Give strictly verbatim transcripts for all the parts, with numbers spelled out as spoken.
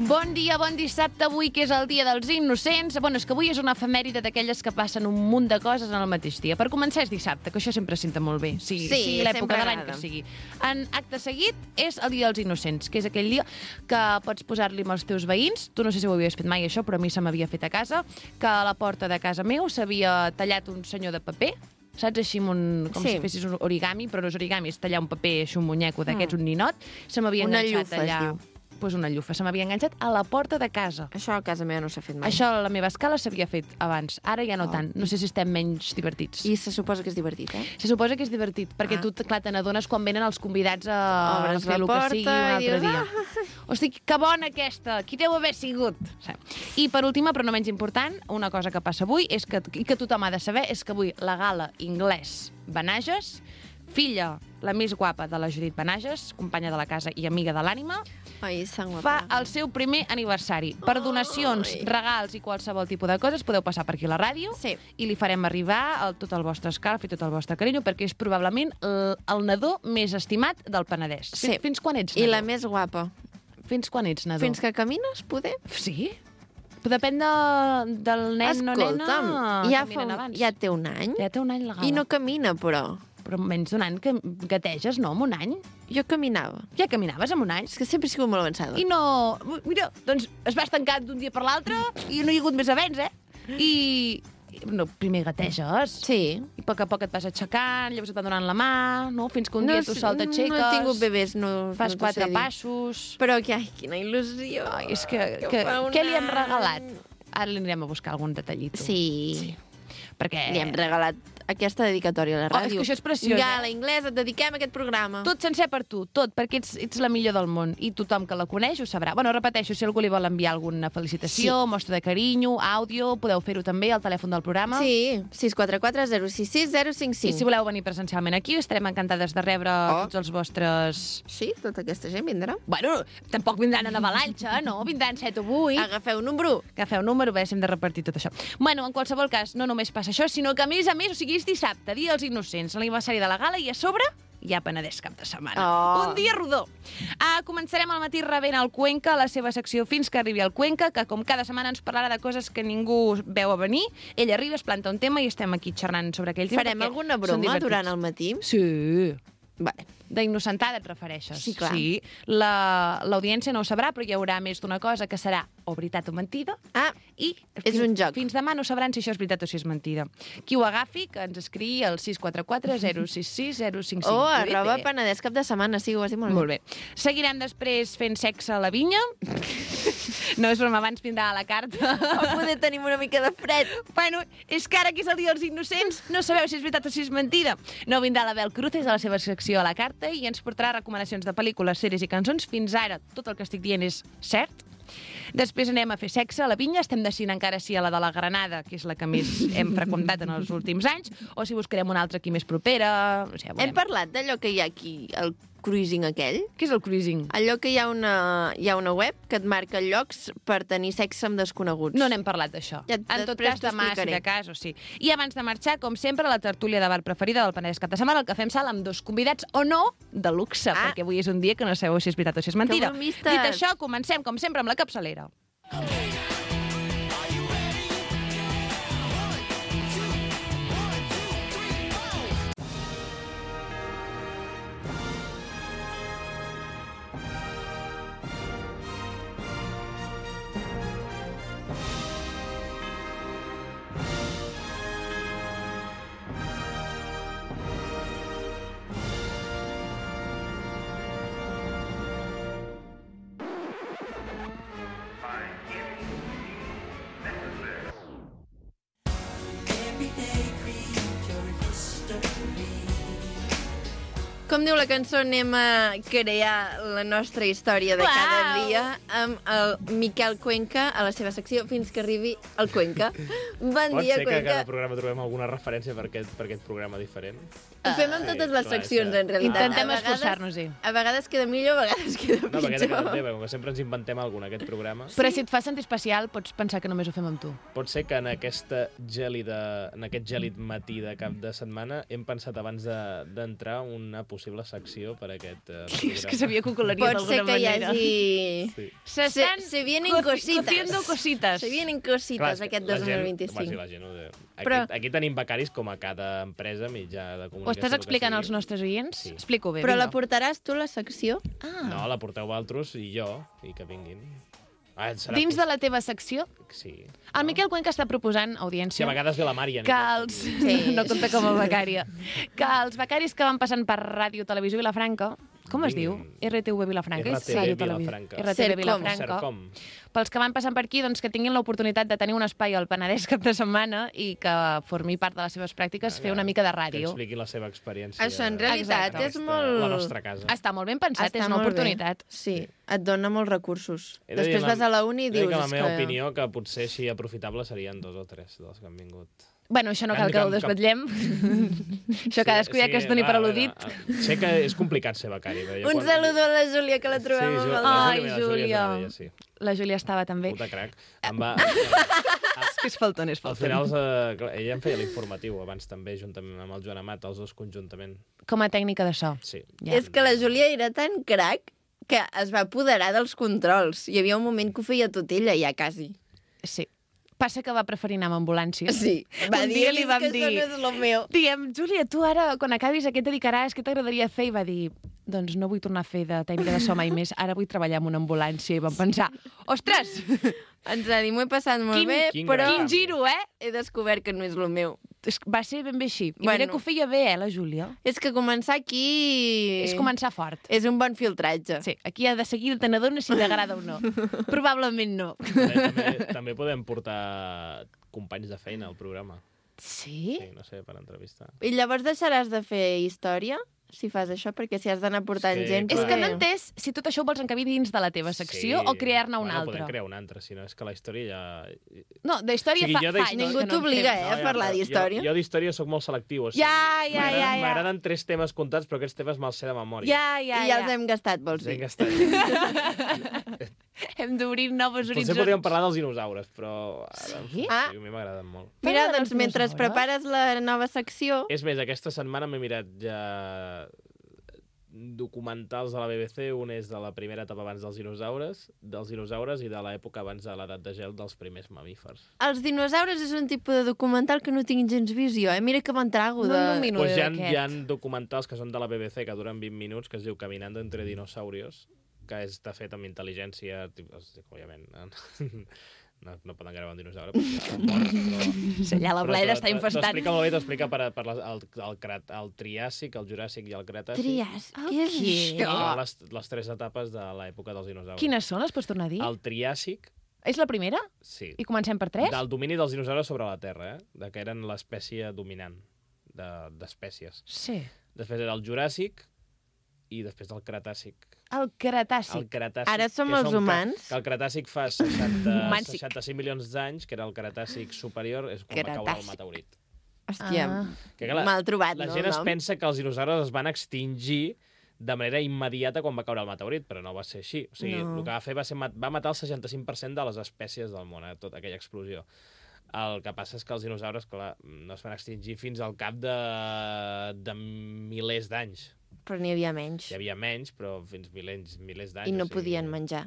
Bon dia, bon dissabte, avui que és el dia dels innocents. Bueno, és que avui és una efemèride d'aquelles que passen un munt de coses en el mateix dia. Per començar és dissabte, que això sempre senta molt bé. Sí, sí, sí l'època de l'any agrada. que sigui. En acte seguit és el dia dels innocents, que és aquell dia que pots posar-li amb els teus veïns. Tu no sé si ho havies fet mai, això, però a mi se m'havia fet a casa, que a la porta de casa meu s'havia tallat un senyor de paper, saps, així amb un, com Sí. si fessis un origami, però no és origami, és tallar un paper, així un muñeco d'aquests, un ninot. Se m'havia Una enganxat llufa, es allà... diu. Pues una llufa, se m'havia enganxat a la porta de casa. Això a casa meva no s'ha fet mai. Això a la meva escala s'havia fet abans, ara ja no Oh. tant. No sé si estem menys divertits. I se suposa que és divertit, eh? Se suposa que és divertit, perquè Ah. tu, clar, te n'adones quan venen els convidats a, Obres a fer la el que porta sigui un i altre dius, dia. Hosti, que bona aquesta! Qui deu haver sigut? I per última, però no menys important, una cosa que passa avui és que, i que tothom ha de saber, és que avui la gala Inglès Benages, filla, la més guapa de la Judit Benages, companya de la casa i amiga de l'ànima, Ai, sang fa guapa. el seu primer aniversari. Per donacions, Ai. regals i qualsevol tipus de coses podeu passar per aquí a la ràdio Sí. i li farem arribar el, tot el vostre escalf i tot el vostre carinyo, perquè és probablement el, el nadó més estimat del Penedès. Sí. Fins, fins quan ets I nadó? la més guapa. Fins quan ets nadó? Fins que camines, poder? Sí? Depèn de, del nen o nena Escolta'm, ja, que fa miren un, abans. ja té un any Ja té un any la gala. i no camina, però. Però menys d'un any que gateges, no? Amb un any? Jo caminava. Ja caminaves amb un any? És que sempre he sigut molt avançada. I no... Mira, doncs es va estancar d'un dia per l'altre i no hi ha hagut més avenç, eh? I... No, primer gateges. Sí. I a poc a poc et vas aixecant, llavors et va donant la mà, no? Fins que un no, dia tu sol t'aixeques... No he tingut bebès, no. Fas no t'ho quatre sé dir. passos... Però que, ai, quina il·lusió. Ai, és que... que que fa un què li hem any. regalat? Ara li anirem a buscar algun detallito. Sí. Sí. Perquè... Li hem regalat aquesta dedicatòria a la Oh, ràdio. és que això és preciós, Gala eh? Inglès, et dediquem a aquest programa. Tot sencer per tu, tot, perquè ets, ets la millor del món i tothom que la coneix ho sabrà. Bueno, repeteixo, si algú li vol enviar alguna felicitació, sí. mostra de carinyo, àudio, podeu fer-ho també al telèfon del programa. Sí, sis quatre quatre zero sis sis zero cinc I cinc. si voleu venir presencialment aquí, estarem encantades de rebre oh. tots els vostres... Sí, tota aquesta gent vindrà. Bueno, tampoc vindran en avalanxa, no? Vindran set o vuit. Agafeu un número. Agafeu un número, bé, hem de repartir tot això. Bueno, en qualsevol cas, no només passa això, sinó que a més a més, o sigui, és dissabte, dia dels innocents, l'aniversari de la gala, i a sobre hi ha Penedès cap de setmana. Oh. Un dia rodó. Uh, començarem al matí rebent el Cuenca, a la seva secció Fins que arribi el Cuenca, que com cada setmana ens parlarà de coses que ningú veu a venir. Ell arriba, es planta un tema i estem aquí xerrant sobre aquell tema. Farem perquè alguna són broma divertits. durant el matí? Sí. Vale. D'innocentada et refereixes? Sí, clar. Sí. La- L'audiència no ho sabrà, però hi haurà més d'una cosa que serà o veritat o mentida. Ah, I És fins, un joc. Fins demà no sabran si això és veritat o si és mentida. Qui ho agafi, que ens escrigui al sis quatre quatre zero sis sis zero cinc cinc. oh, arroba Penedès cap de setmana, sí, ho has dit molt bé. Molt bé. Seguirem després fent sexe a la vinya. No és broma, abans vindrà a la carta. O poder tenim una mica de fred. Bueno, és que ara que és el dia dels innocents no sabeu si és veritat o si és mentida. No vindrà la Bel Cruces a la seva secció a la carta i ens portarà recomanacions de pel·lícules, sèries i cançons. Fins ara tot el que estic dient és cert. Després anem a fer sexe a la vinya, estem decidint encara si a la de la Granada, que és la que més hem freqüentat en els últims anys, o si buscarem una altra aquí més propera. No sé, ja veurem. Hem parlat d'allò que hi ha aquí, el cruising aquell? Què és el cruising? Allò que hi ha una, hi ha una web que et marca llocs per tenir sexe amb desconeguts. No n'hem parlat d'això. Ja, en tot després cas, demà, si t'explicaré. de cas, o sí. I abans de marxar, com sempre, la tertúlia de bar preferida del Penedès cap de setmana, el que fem sala amb dos convidats o no de luxe, Ah. perquè avui és un dia que no sabeu si és veritat o si és mentida. bromistes. Dit això, comencem, com sempre, amb la capçalera. Com diu la cançó, anem a crear la nostra història de cada Uau! dia amb el Miquel Cuenca a la seva secció Fins que arribi el Cuenca. Bon Pot dia, ser que a Cuenca. cada programa trobem alguna referència per aquest, per aquest programa diferent? Ho fem amb Sí, totes les clar, seccions, és que- en realitat. Intentem A vegades- esforçar-nos-hi. A vegades queda millor, a vegades queda No, perquè té pitjor. teva, com que sempre ens inventem alguna, aquest programa. Però si et fa sentir especial, pots pensar que només ho fem amb tu. Pot ser que en, aquesta gèlida, en aquest gèlid matí de cap de setmana hem pensat abans de- d'entrar una possible secció per a aquest uh, És que sabia que ho colaria Pot ser d'alguna que hi manera. hagi... Sí. Se Se, estan se vienen co- cositas. cociendo cositas. Se vienen cositas Clar, és que aquest la dos mil vint-i-cinc. Gent, la gent, ho de... aquí, Però- aquí tenim becaris com a cada empresa, mitjà de comunicació. Ho estàs el que explicant sigui. als nostres oients? Sí. Explico bé, Però la vinga. portaràs tu, la secció? Ah, No, la porteu altres i jo, i que vinguin. Ah, serà dins pos- de la teva secció, Sí. el Miquel Cuenca està proposant, Si audiència, a vegades ve la Mària. que els... Sí. no compta com a becària. Que els becaris que van passant per Ràdio Televisió Vilafranca, com es diu? Vinguin. R T V Vilafranca? és R T V Ràdio Televisió. Vilafranca. R T V Sercom. Vilafranca. Sercom. Pels que van passant per aquí, doncs, que tinguin l'oportunitat de tenir un espai al Penedès cap de setmana i que formi part de les seves pràctiques fer una mica de Que ràdio. expliqui la seva experiència. Això, en realitat, La és nostra- molt- La nostra casa. Està molt ben pensat, Està és una molt bé. oportunitat. Sí, et dona molts recursos. He de dir Després la- vas a la uni i he de dir dius... que la "És meva que... opinió, que potser així aprofitable serien dos o tres dels que han vingut. Bueno, això no cal Can- que ho can- desvetllem. Això cadascú ja que es doni per no, a al·ludit. veure, a- Sé que és complicat ser becari. però jo Un quan- saludo a la Júlia, que la trobem Sí, amb Ju- el... la Ai, Júlia, la Júlia. és una d'elles, sí. La Júlia estava també. Puta crac. Em va... És que és falton, és Al final, eh, clar, ella em feia l'informatiu abans també, juntament amb el Joan Amat, els dos conjuntament. Com a tècnica de so. Sí. Ja. És que la Júlia era tan crac que es va apoderar dels controls. Hi havia un moment que ho feia tot ella, ja quasi. Sí. Passa que va preferir anar amb ambulància. Sí, va Un dir, dia li "És vam que dir- això no és lo meu. Diem, Júlia, tu ara, quan acabis, a què et dedicaràs? Què t'agradaria fer? I va dir, doncs no vull tornar a fer de tècnica de so mai més. Ara vull treballar en una ambulància. I vam pensar, ostres, Ens va dir, m'ho he passat molt Quin- bé, quin però gran quin giro, eh? he descobert que no és lo meu. És- Va ser ben bé així. I Bueno. mira que ho feia bé, eh, la Júlia. És que començar aquí... És començar fort. És un bon filtratge. Sí, aquí ha de seguir te n'adones si t'agrada o no. Probablement no. També, també, també podem portar companys de feina al programa. Sí? Sí, no sé, per entrevistar. I llavors deixaràs de fer història, si fas això? Perquè si has d'anar portant És que, gent... És clar. que no he entès si tot això ho vols encabir dins de la teva secció o crear-ne una bueno, altra. Podem crear una altra, si no és que la història ja... No, d'història O sigui, fa, jo fa d'his- anys Ningú que no en t'obliga, fem. eh, a parlar però d'història. Jo, jo d'història sóc molt selectiu. O sigui, Ja, ja, m'agraden- ja, ja. M'agraden tres temes comptats, però aquests temes me'ls sé de memòria. Ja, ja, I ja. ja els hem gastat, vols Hem dir? gastat. Hem d'obrir noves Potser horitzons. podríem parlar dels dinosaures, però... Ara, Sí? Ah. a mi m'agraden molt. Mira, Parla doncs dels mentre dinosaures. prepares la nova secció... És més, aquesta setmana m'he mirat ja documentals de la B B C. Un és de la primera etapa abans dels dinosaures, dels dinosaures i de l'època abans de l'edat de gel dels primers mamífers. Els dinosaures és un tipus de documental que no tinc gens visió, eh? Mira que me'n trago No de... nomino Pues hi ha, d'aquest. hi ha documentals que són de la B B C que duren vint minuts, que es diu Caminando entre dinosaurios, que està fet amb intel·ligència, arti- òbviament, no, no poden gravar un dinosaure, perquè són morts, però... Sí, allà la però bleda t'ho- està t'ho- infestant. T'ho explica molt bé, t'ho explica per, per les, el, el, crat- el Triàsic, el Juràssic i el Cretaci. Trias, Ah, què és què? això? Són les, les tres etapes de l'època dels dinosaures. Quines són? Les pots tornar a dir? El Triàsic, És la primera? sí, I comencem per tres? del domini dels dinosaures sobre la Terra, eh? De que eren l'espècie dominant de- d'espècies. Sí. Després era el Juràssic i després del Cretàcic. El Cretaci. El Cretàcic, Ara som que els són humans? Que, que el Cretàcic fa seixanta, Humàncic. seixanta-cinc milions d'anys, que era el Cretàcic superior, és quan va caure el Cretàcic. meteorit. Hòstia, Ah. Que, clar, mal trobat, la no, gent el es nom? pensa que els dinosaures es van extingir de manera immediata quan va caure el meteorit, però no va ser així. O sigui, No. el que va fer va ser mat va matar el seixanta-cinc per cent de les espècies del món, eh, tota aquella explosió. El que passa és que els dinosaures, clar, no es van extingir fins al cap de, de milers d'anys. Però n'hi havia menys. Hi havia menys, però fins milers, milers d'anys. I no o sigui, podien menjar.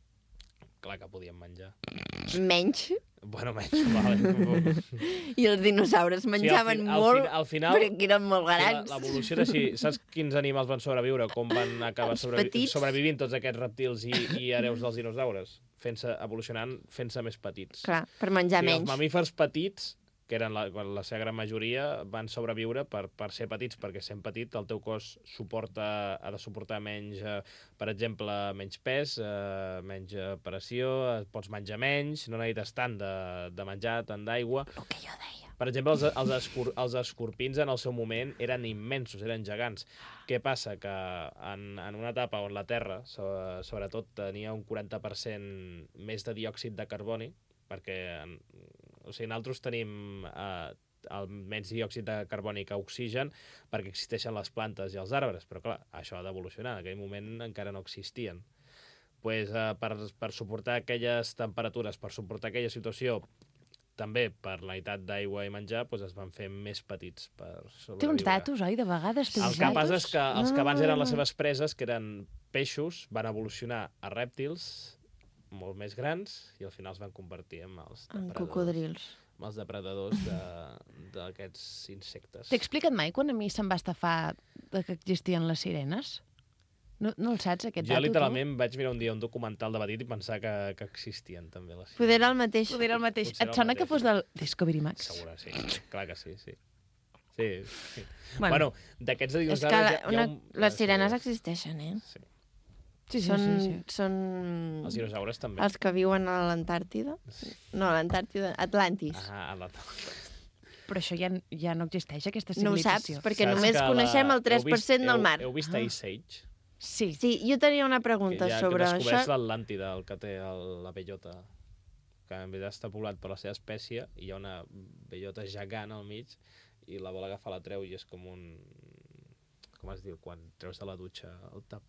Clar que podien menjar. Menys. Bueno, menys, vale. I els dinosaures menjaven al fi- al molt, fin- al final- perquè eren molt La- grans. L'evolució era així. Saps quins animals van sobreviure? Com van acabar Els sobrevi petits. sobrevivint tots aquests reptils i, i hereus dels dinosaures? Fent-se, evolucionant, fent-se més petits. Clar, per menjar O sigui, menys. Els mamífers petits, que eren la, la seva gran majoria, van sobreviure per, per ser petits, perquè sent petit el teu cos suporta, ha de suportar menys, eh, per exemple, menys pes, eh, menys eh, pressió, eh, pots menjar menys, no necessites tant de, de menjar, tant d'aigua. El que jo deia. Per exemple, els, els, escor, els escorpins en el seu moment eren immensos, eren gegants. Què passa? Que en, en una etapa on la Terra, so, sobretot, tenia un quaranta per cent més de diòxid de carboni, perquè en, o sigui, nosaltres tenim eh, el menys diòxid de carboni que oxigen perquè existeixen les plantes i els arbres, però clar, això ha d'evolucionar, en aquell moment encara no existien. Pues, eh, per, per suportar aquelles temperatures, per suportar aquella situació també per la necessitat d'aigua i menjar doncs es van fer més petits per sobreviure. Té uns datos, oi, de vegades? Té El uns que datos? passa és que els que abans No. eren les seves preses, que eren peixos, van evolucionar a rèptils molt més grans i al final es van convertir en els En depredadors, cocodrils. en els depredadors de- d'aquests insectes. T'he explicat mai quan a mi se'm va estafar de que existien les sirenes? No, no el saps, aquest Jo dato, literalment vaig mirar un dia un documental de petit i pensar que, que existien també les Poder era el mateix. tu? Poder era el mateix. Potser era Et el sona que mateix. fos del Discovery Max? Segura, sí. Clar que sí, sí. Sí, sí. Bueno, Bueno, d'aquests de És dinosaures... que hi la, ha- hi ha una, un- les sí, sirenes sí. existeixen, eh? Sí. sí, sí, són, sí, sí. són Els dinosaures també. els que viuen a l'Antàrtida. No, a l'Antàrtida, Atlantis. Ah, a la... Però això ja, ja no existeix, aquesta No ho saps, civilització. perquè Saps només que la- coneixem el tres per cent heu vist- del mar. Heu, heu vist Ice Age? Sí. Sí, jo tenia una Que pregunta ja sobre que descobreix això. l'Atlàntida, el que té el, la bellota, que en veritat està poblat per la seva espècie, i hi ha una bellota gegant al mig, i la vol agafar, la treu, i és com un... Com es diu? Quan treus de la dutxa el tap.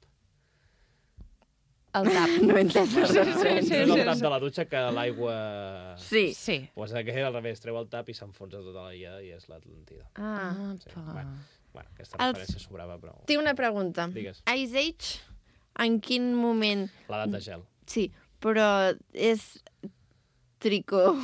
El tap. No he entès Sí, les sí, referències. sí, Treus sí, el tap sí. de la dutxa que l'aigua... Sí. Sí. Pues aquest al revés, treu el tap i s'enfonsa tota la illa i és l'Atlàntida. Ah. Sí, pa. bueno. Bueno, aquesta Els- referència sobrava, però... Tinc una pregunta. Digues. Ice Age, en quin moment... L'edat de gel. Sí, però és trico...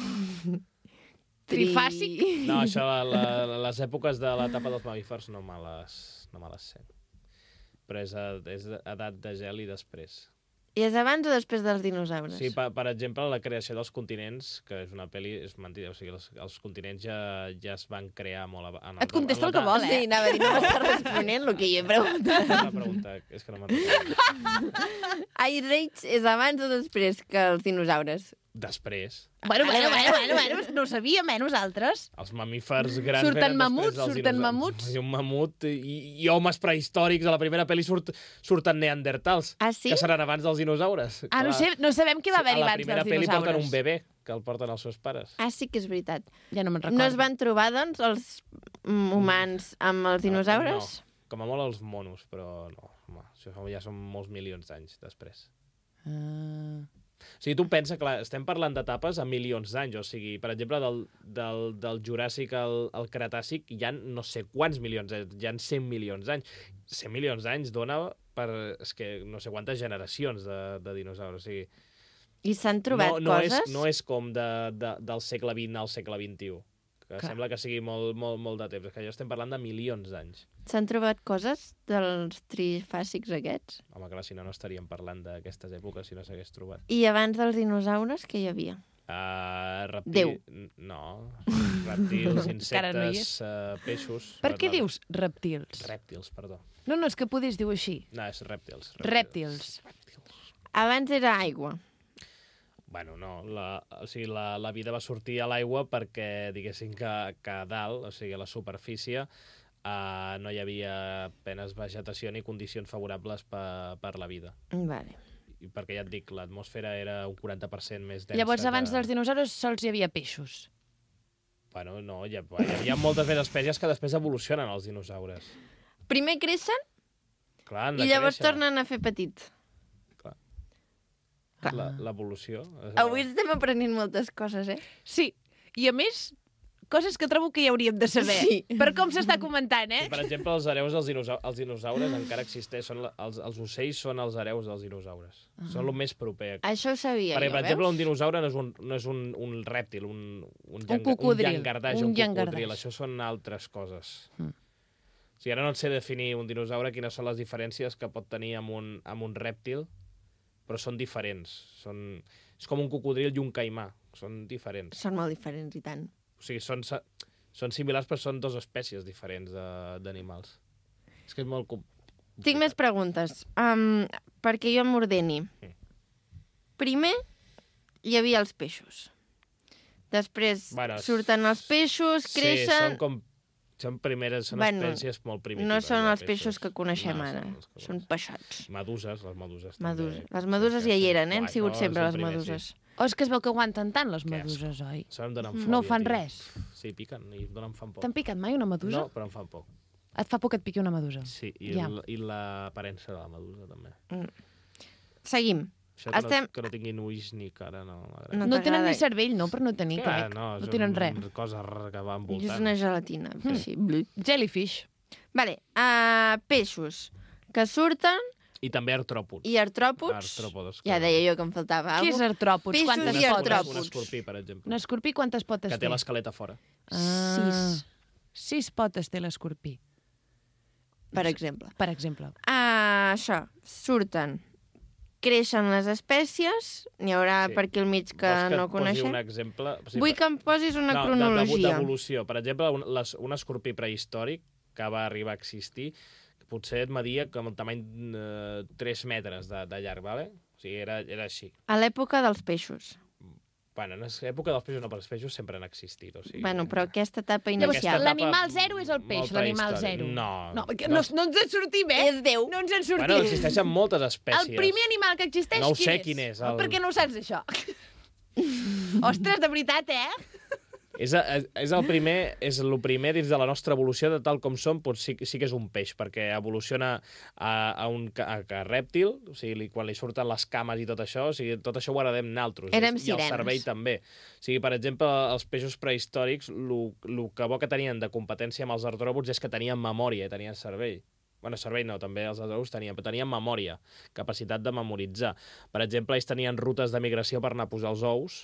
Trifàsic? No, això, la, la, les èpoques de l'etapa dels mamífers no me les, no me les sé. Però és, a, és edat de gel i després. I és abans o després dels dinosaures? Sí, per, per exemple, la creació dels continents, que és una pel·li, és mentida, o sigui, els, els continents ja, ja es van crear molt... ab- En Et contesta el que en vol, Sí, eh? anava a dir, no m'està responent el que jo he preguntat. Una pregunta, és que no me'n recordo. Ice Age és abans o després que els dinosaures? Després, Bueno, bueno, bueno, bueno, bueno, no ho sabíem, eh, nosaltres. els mamífers grans Surten venen mamuts, després dels surten dinosaures. mamuts. I un mamut i, i homes prehistòrics. A la primera pel·li surt, surten neandertals, Ah, sí? que seran abans dels dinosaures. Ah, no, sé, no sabem què va haver-hi A la abans primera dels pel·li porten dinosaures. un bebè, que el porten els seus pares. Ah, sí que és veritat. Ja no me'n recordo. No es van trobar, doncs, els mm, humans amb els dinosaures? No, com a molt els monos, però no. Home, això ja són molts milions d'anys després. Ah. O sigui, tu pensa, clar, estem parlant d'etapes a milions d'anys, o sigui, per exemple, del, del, del Juràssic al, al Cretàcic hi ha no sé quants milions d'anys, hi ha cent milions d'anys. cent milions d'anys dona per, és que no sé quantes generacions de, de dinosaures, o sigui... I s'han trobat no, no coses? És, no és com de, de, del segle vint al segle vint-i-u, que Clar. sembla que sigui molt, molt, molt de temps, és que ja estem parlant de milions d'anys. S'han trobat coses dels trifàsics aquests? Home, clar, si no, no estaríem parlant d'aquestes èpoques si no s'hagués trobat. I abans dels dinosaures, què hi havia? Uh, reptil... Déu. No, reptils, Encara no hi insectes, uh, peixos... Per què no, dius reptils? Rèptils, perdó. No, no, és que podés dir-ho així. No, és rèptils. Rèptils. Abans era aigua. Bueno, no, la, o sigui, la, la vida va sortir a l'aigua perquè, diguéssim, que, que a dalt, o sigui, a la superfície, uh, no hi havia apenes vegetació ni condicions favorables per, per la vida. Vale. I perquè ja et dic, l'atmosfera era un quaranta per cent més densa. Llavors, abans que... dels dinosaures sols hi havia peixos. Bueno, no, hi ha, hi havia moltes més espècies que després evolucionen els dinosaures. Primer creixen Clar, han de i llavors créixer. tornen a fer petit. Clar. Clar. La- L'evolució. és- Avui estem aprenent moltes coses, eh? Sí, i a més, coses que trobo que ja hauríem de saber. Sí. Per com s'està comentant, eh? Sí, per exemple, els hereus dels dinosaures, els dinosaures encara existeixen. la- Els, els ocells són els hereus dels dinosaures. Ah. Són el més proper. Això ho sabia Perquè, jo, per exemple, veus? un dinosaure no és un, no és un, un rèptil, un, un, llang, cocodril, un llangardaix, un un, llangardaix. cocodril. Això són altres coses. Mm. O sigui, ara no et sé definir un dinosaure, quines són les diferències que pot tenir amb un, amb un rèptil, però són diferents. Són... És com un cocodril i un caimà. Són diferents. Són molt diferents, i tant. O sigui, són, sa- són similars, però són dues espècies diferents de- d'animals. És que és molt... com- Tinc més preguntes, um, perquè jo m'ordeni. Mm. Primer, hi havia els peixos. Després Bueno, s- surten els peixos, Sí, creixen... són com... Són primeres, són Bueno, espècies molt primitives. No són de els peixos que coneixem No, ara, són els que són coneixem. peixots. Meduses, les meduses. Meduses. també. Les meduses ja hi eren, eh? Han Guai, sigut no, sempre són les primers, meduses. Sí. O és que es veu que aguanten tant, les Que asco. meduses, oi? Això em donen fòbia, No fan tio. res. Sí, piquen i em donen fan poc. T'han picat mai una medusa? No, però em fan poc. Et fa por que et piqui una medusa? Sí, i, Ja. ja. I l'aparença de la medusa, també. Seguim. Això que, Estem- no, que no tinguin ulls ni cara, no m'agrada. No No tenen t'agrada? ni cervell, no? Per no tenir, Clar, crec. no, No és tenen un- res. Cosa que va És envoltant. una gelatina. Mm. Sí, blu. Jellyfish. Vale, uh, peixos que surten I també artròpods. i artròpods. Artròpodes. Ja deia jo que em faltava Què alguna és artròpods? Peixos Quantes i Un potes? artròpods. escorpí, per exemple. Un escorpí quantes potes Que té? té l'esquelet a fora. Ah, Sis. Sis potes té l'escorpí, per exemple. per exemple. Uh, això, surten, creixen les espècies, n'hi haurà Sí. per aquí al mig que, Vols que no et posi coneixem. un exemple? Sí, Vull que em posis una no, cronologia. D'evolució. Per exemple, un, les, un escorpí prehistòric que va arribar a existir, que potser et media com el tamany eh, tres metres de, de llarg, vale? O sigui, era, era així. A l'època dels peixos. Bueno, en l'època dels peixos no, però els peixos sempre han existit. O sigui, Bueno, però aquesta etapa Llavors, inicial. Aquesta etapa l'animal zero és el peix, molt l'animal prehistòric. zero. No. No, perquè no, no ens en sortim, eh? És Déu. No ens en sortim. Bueno, existeixen moltes espècies. El primer animal que existeix, No ho quin sé és? quin és, El... el- Per què no ho saps, això? Ostres, de veritat, eh? És, és, és el primer, és el primer dins de la nostra evolució de tal com som, doncs sí, sí que és un peix, perquè evoluciona a, a un ca- a, a rèptil, o sigui, li, quan li surten les cames i tot això, o sigui, tot això ho heredem naltros. Érem i, i el sirenes. cervell també. O sigui, per exemple, els peixos prehistòrics, el que bo que tenien de competència amb els artròpods és que tenien memòria, i tenien cervell. Bueno, cervell no, també els artròpods tenien, però tenien memòria, capacitat de memoritzar. Per exemple, ells tenien rutes de migració per anar a posar els ous,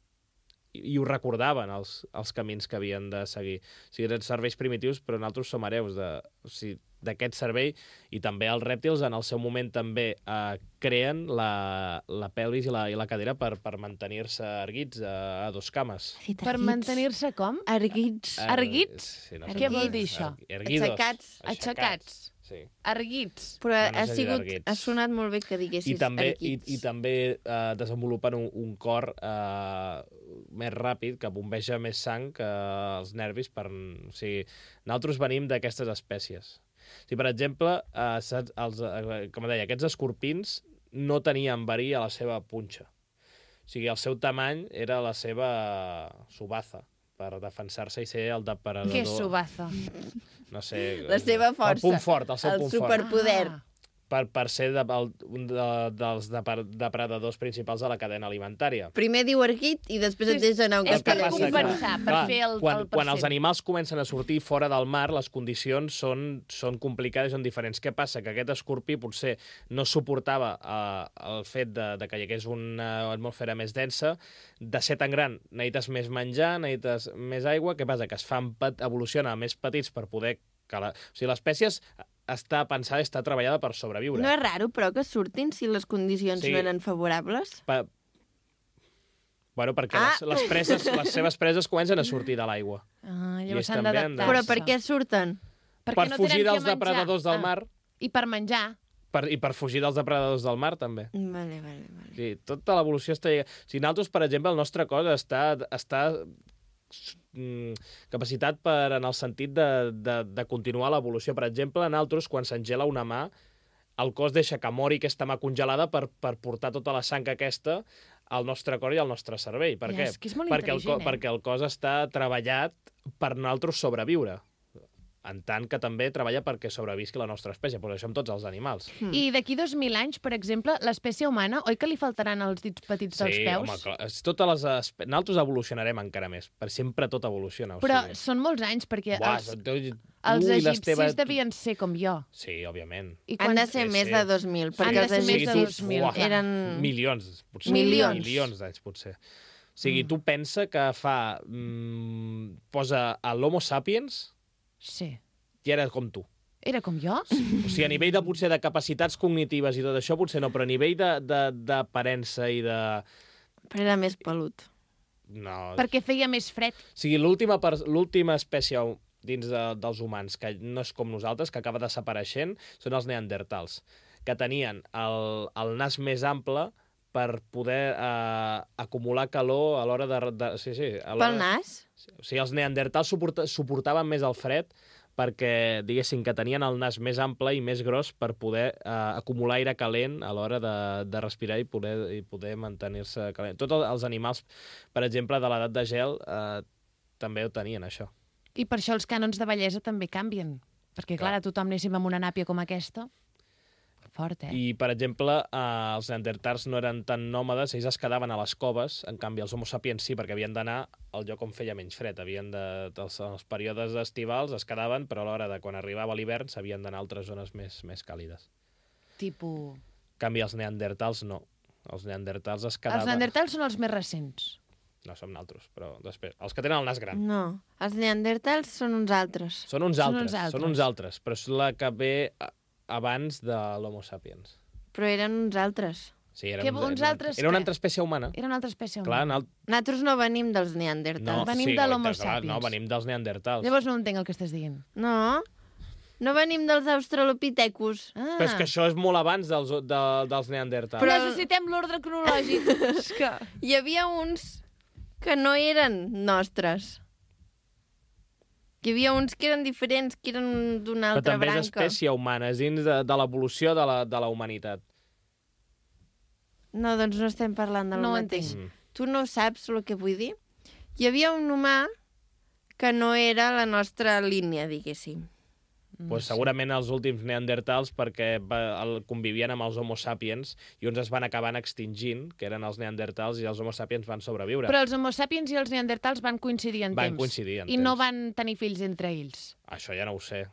i, i ho recordaven, els, els camins que havien de seguir. O sigui, eren serveis primitius, però nosaltres som hereus de, o sigui, d'aquest servei, i també els rèptils en el seu moment també eh, creen la, la pelvis i la, i la cadera per, per mantenir-se erguits a, a dos cames. Per mantenir-se com? Erguits. Eh, Erguits? Sí, Què vol dir això? Er- Erguidos. Aixecats. Aixecats. Sí. Erguits. Però No, no ha, sé si sigut, erguits. ha sonat molt bé que diguessis I també, i, erguits. i també eh, desenvolupen un, un cor eh, més ràpid, que bombeja més sang que els nervis. Per, o sigui, nosaltres venim d'aquestes espècies. O sigui, per exemple, eh, saps, els, eh, com deia, aquests escorpins no tenien verí a la seva punxa. O sigui, el seu tamany era la seva subaza per defensar-se i ser el depredador. Què és subaza? No sé... La seva força. El punt fort, el seu El punt fort. superpoder. Ah. Per, per ser de, el, un de, dels depre- depredadors principals de la cadena alimentària. Primer diu erguit i després Sí, et deixa anar un és cap per a la passa lliga. compensar, per fer el- quan, el quan els percent. animals comencen a sortir fora del mar, les condicions són, són complicades i són diferents. Què passa? Que aquest escorpí potser no suportava eh, el fet de, de que hi hagués una atmosfera més densa. De ser tan gran necessites més menjar, necessites més aigua. Què passa? Que es fan pet, evoluciona a més petits per poder... Que la... O sigui, l'espècie està pensada, està treballada per sobreviure. No és raro, però, que surtin si les condicions Sí. no eren favorables? Pa... Bueno, perquè Ah! les, les, preses, les seves preses comencen a sortir de l'aigua. Ah, I llavors és s'han també d'adaptar. Però per què surten? Perquè per no fugir tenen què dels menjar. depredadors del Ah, mar, I per menjar. per, i per fugir dels depredadors del mar, també. Vale, vale, vale. Sí, tota l'evolució està... lligada. O sigui, nosaltres, per exemple, el nostre cos està, està mm, capacitat per, en el sentit de, de, de continuar l'evolució. Per exemple, nosaltres, quan s'engela una mà, el cos deixa que mori aquesta mà congelada per, per portar tota la sang aquesta al nostre cor i al nostre cervell. Per Ja, què? és que és molt perquè, el, co- intel·ligent, eh? perquè el cos està treballat per nosaltres sobreviure. En tant que també treballa perquè sobrevisqui la nostra espècie, però això amb tots els animals. Mm. I d'aquí dos mil anys, per exemple, l'espècie humana, oi que li faltaran els dits petits dels Sí, peus? home, clar, és totes les espe... Nosaltres evolucionarem encara més, per sempre tot evoluciona. O Però sigui... són molts anys, perquè Buah, els, tu, els tu i les egipcis teves- devien ser com jo. Sí, òbviament. I Han de quants- ser Sí, més sí. de dos mil, Han perquè de els ser més de egipcis dos mil, Uah, eren... Milions, potser. Milions. Milions d'anys, potser. O sigui, tu pensa que fa... Mm, posa a l'Homo sapiens Sí. i era com tu. Era com jo? O sigui, a nivell de, potser, de capacitats cognitives i tot això, potser no, però a nivell de- de- d'aparença i de... Però era més pelut. No. Perquè feia més fred. O sigui, l'última per- l'última espècie dins de, dels humans, que no és com nosaltres, que acaba desapareixent, són els neandertals, que tenien el, el nas més ample per poder eh, acumular calor a l'hora de, de... Sí, sí. A l'hora- Pel nas? O sigui, els neandertals suporta, suportaven més el fred perquè, diguéssim, que tenien el nas més ample i més gros per poder eh, acumular aire calent a l'hora de, de respirar i poder, i poder mantenir-se calent. Tots els animals, per exemple, de l'edat de gel, eh, també ho tenien, això. I per això els cànons de bellesa també canvien. Perquè, clar, Clar. a tothom anéssim amb una nàpia com aquesta. Fort, eh? I, per exemple, eh, els neandertals no eren tan nòmades, ells es quedaven a les coves, en canvi els homo sapiens sí, perquè havien d'anar al lloc on feia menys fred. Havien de, els, els períodes estivals es quedaven, però a l'hora de quan arribava l'hivern s'havien d'anar a altres zones més, més càlides. Tipo... En canvi, els neandertals no. Els neandertals es quedaven... Els neandertals són els més recents. No som naltros, però després. Els que tenen el nas gran. No, els neandertals són uns altres. Són uns Són altres, uns altres. són uns altres, però és la que ve a- abans de l'homo sapiens. Però eren uns altres. Sí, era, Que uns altres era una què? altra espècie humana. Era una altra espècie Clar, humana. en el... Nosaltres no venim dels neandertals. venim sí, de l'Homo clar, sapiens. No, venim dels neandertals. Llavors no entenc el que estàs dient. No, no venim dels australopithecus. Ah. Però és que això és molt abans dels, de, dels neandertals. Però- Necessitem l'ordre cronològic. És que... Hi havia uns que no eren nostres. Hi havia uns que eren diferents, que eren d'una Però altra també és branca. espècie humana, és dins de, de l'evolució de, la, de la humanitat. No, doncs no estem parlant del No ho mateix. entenc. Mm. Tu no saps el que vull dir? Hi havia un humà que no era la nostra línia, diguéssim. Pues segurament els últims neandertals perquè va, el, convivien amb els homo sapiens i uns es van acabant extingint, que eren els neandertals, i els homo sapiens van sobreviure. Però els homo sapiens i els neandertals van coincidir en Van temps. coincidir en I temps. no van tenir fills entre ells. Això ja no ho sé.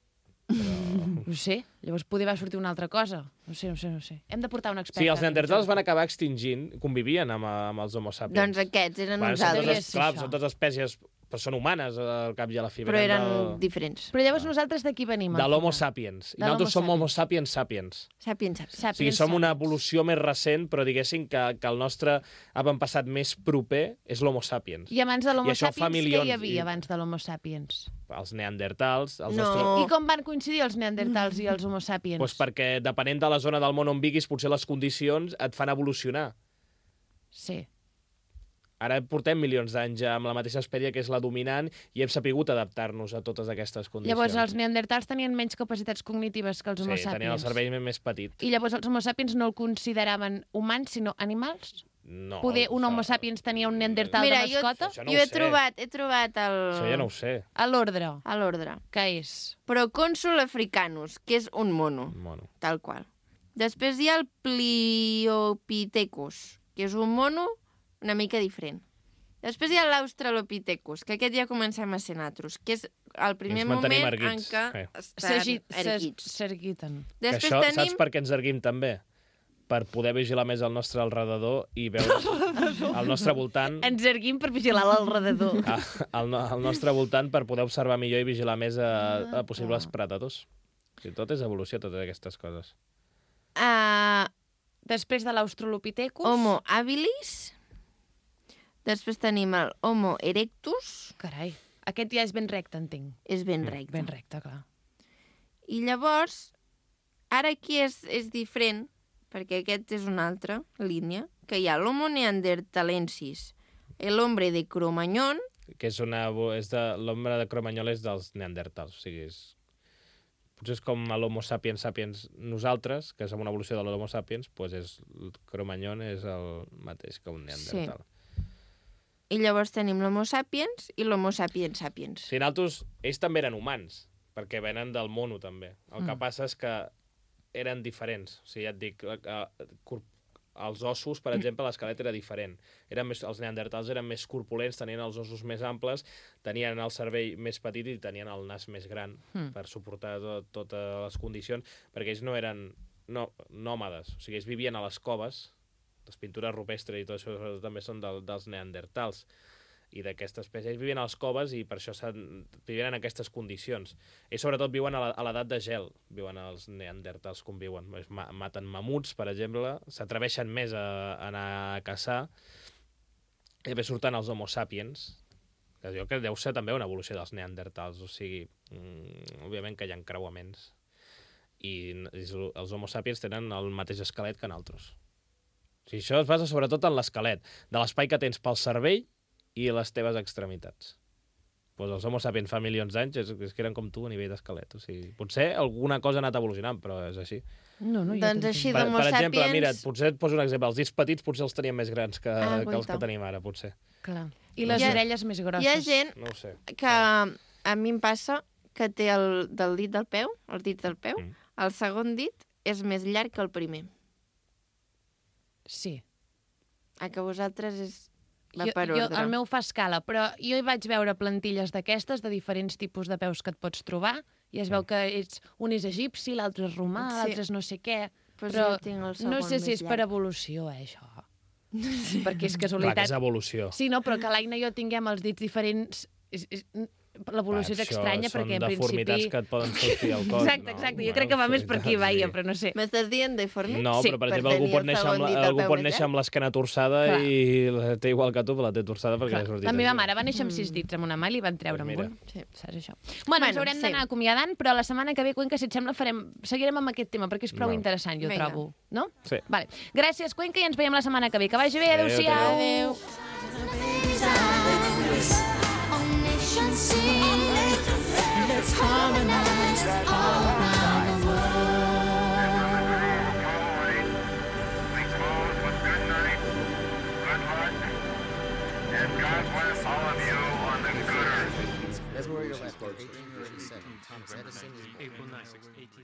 No sé, llavors poder va sortir una altra cosa. No sé, no sé, no sé. Hem de portar un expert. Sí, els neandertals van acabar extingint, convivien amb, amb els homo sapiens. Doncs aquests eren Bueno, uns són altres. Devia totes, ser clar, això. són totes espècies, però són humanes al cap i a la fi. Però Venen eren del, diferents. Però llavors nosaltres de qui venim? de al l'homo final? sapiens. I De nosaltres l'Homo som homo sapiens sapiens. Sapiens, sapiens. O sigui, Sapiens, som una sapiens. evolució més recent, però diguéssim que, que el nostre avantpassat més proper és l'homo sapiens. I abans de l'homo I això fa sapiens, què milions, hi havia i- abans de l'homo sapiens? Els neandertals, els No. nostres... I com van coincidir els neandertals i els homo sapiens? Pues perquè, depenent de la zona del món on viguis, potser les condicions et fan evolucionar. Sí. Ara portem milions d'anys ja amb la mateixa espècie que és la dominant i hem sapigut adaptar-nos a totes aquestes condicions. Llavors els neandertals tenien menys capacitats cognitives que els homo Sí, sapiens. tenien el cervell més- més petit. I llavors els homo sapiens no el consideraven humans, sinó animals? No, Poder un això- homo sapiens tenia un neandertal Mira, de jo- mascota? Això no jo ho he sé. trobat, he trobat el... Això ja no ho sé. A l'ordre, a l'ordre. que és? Procònsul africanus, que és un mono, Mono. tal qual. Després hi ha el Pliopithecus, que és un mono una mica diferent. Després hi ha l'Australopithecus, que aquest ja comencem a ser natros, que és el primer Ens mantenim moment erguits, en què sí. estan S'erguiten. erguits. S'erguiten. Que Després això, tenim... saps per què ens erguim també? Per poder vigilar més al nostre alrededor i veure al nostre voltant, Ens erguim per vigilar l'alrededor. a, al, no- al nostre voltant per poder observar millor i vigilar més a, a possibles predadors. O sigui, tot és evolució, totes aquestes coses. Uh, Després de l'Australopithecus... Homo habilis. Després tenim el Homo erectus, Carai, aquest ja és ben recte, entenc. és ben recte. Ben recte, clar. I llavors, ara aquí és, és diferent, perquè aquest és una altra línia, que hi ha l'Homo neanderthalensis, l'hombre de Cro-Magnon, Que és una... És de, l'ombra de Cromanyol és dels neandertals. O sigui, és, potser és com l'Homo sapiens sapiens nosaltres, que som una evolució de l'Homo sapiens, doncs és, el Cro-Magnon és el mateix que un neandertal. i llavors tenim l'Homo sapiens i l'Homo sapiens sapiens. Sí, nosaltres, ells també eren humans, perquè venen del mono, també. El que Mm. passa és que eren diferents. O sigui, ja et dic, eh, cor- els ossos, per exemple, l'esquelet era diferent. Eren més, els neandertals eren més corpulents, tenien els ossos més amples, tenien el cervell més petit i tenien el nas més gran Mm. per suportar to, totes les condicions, perquè ells no eren no, nòmades. O sigui, ells vivien a les coves, les pintures rupestres i tot això també són del, dels neandertals i d'aquesta espècie. Ells vivien a les coves i per això s'han- vivien en aquestes condicions. Ells sobretot viuen a la- a l'edat de gel, viuen els neandertals com viuen. Es ma maten mamuts, per exemple, s'atreveixen més a, a anar a caçar, i després surten els homo sapiens, que jo que deu ser també una evolució dels neandertals, o sigui, mm, òbviament que hi ha encreuaments. I, i els homo sapiens tenen el mateix esquelet que nosaltres. O sigui, això es basa sobretot en l'esquelet, de l'espai que tens pel cervell i les teves extremitats. Pues els homo sapiens fa milions d'anys és, és que eren com tu a nivell d'esquelet. O sigui, potser alguna cosa ha anat evolucionant, però és així. No, no, ja Doncs t'entenc. així Per, d'Homo per exemple, sapiens- mira, potser et poso un exemple. Els dits petits potser els teníem més grans que, Ah, que els guaita. que tenim ara, potser. Clar. I les Hi ha- orelles més grosses. Hi ha gent No ho sé. que a mi em passa que té el del dit del peu, els dits del peu, Mm. el segon dit és més llarg que el primer. Sí. A que vosaltres és... Va Jo, per jo, ordre. el meu fa escala, però jo hi vaig veure plantilles d'aquestes, de diferents tipus de peus que et pots trobar, i es veu que ets, un és egipci, l'altre és romà, Sí. l'altre és no sé què, Pues però jo tinc el segon no sé si més és per llarg. evolució, eh, això. Perquè és Clar, que casualitat. és evolució. Sí, no, però que l'Aina i jo tinguem els dits diferents... És, és, l'evolució és Això estranya són perquè en deformitats principi... que et poden sortir al cos. Exacte, no? exacte. Jo Bueno, crec que va sí, més per aquí, sí. vaia, però no sé. M'estàs dient deforme? No, Sí, però per per exemple algú tenir pot el néixer, segon amb, la, dit al algú peu pot més néixer llarg? amb l'esquena torçada Clar. i la té igual que tu, però la té torçada perquè Clar, li ha sortit la meva així. mare va néixer amb sis dits amb una mà i li van treure Pues amb mira. un. Sí. Saps això? Bueno, ens Bueno, haurem sí. d'anar acomiadant, però la setmana que ve, Cuenca, si et sembla, farem... seguirem amb aquest tema, perquè és prou Val. interessant, jo Vinga. trobo. No? Sí. Vale. Gràcies, Cuenca, i ens veiem la setmana que ve. Que vagi bé, Adéu, adéu-siau. Adéu. Let's harmonize all around the Mesmeric Electric, eighteen thirty-seven. Thomas Edison is...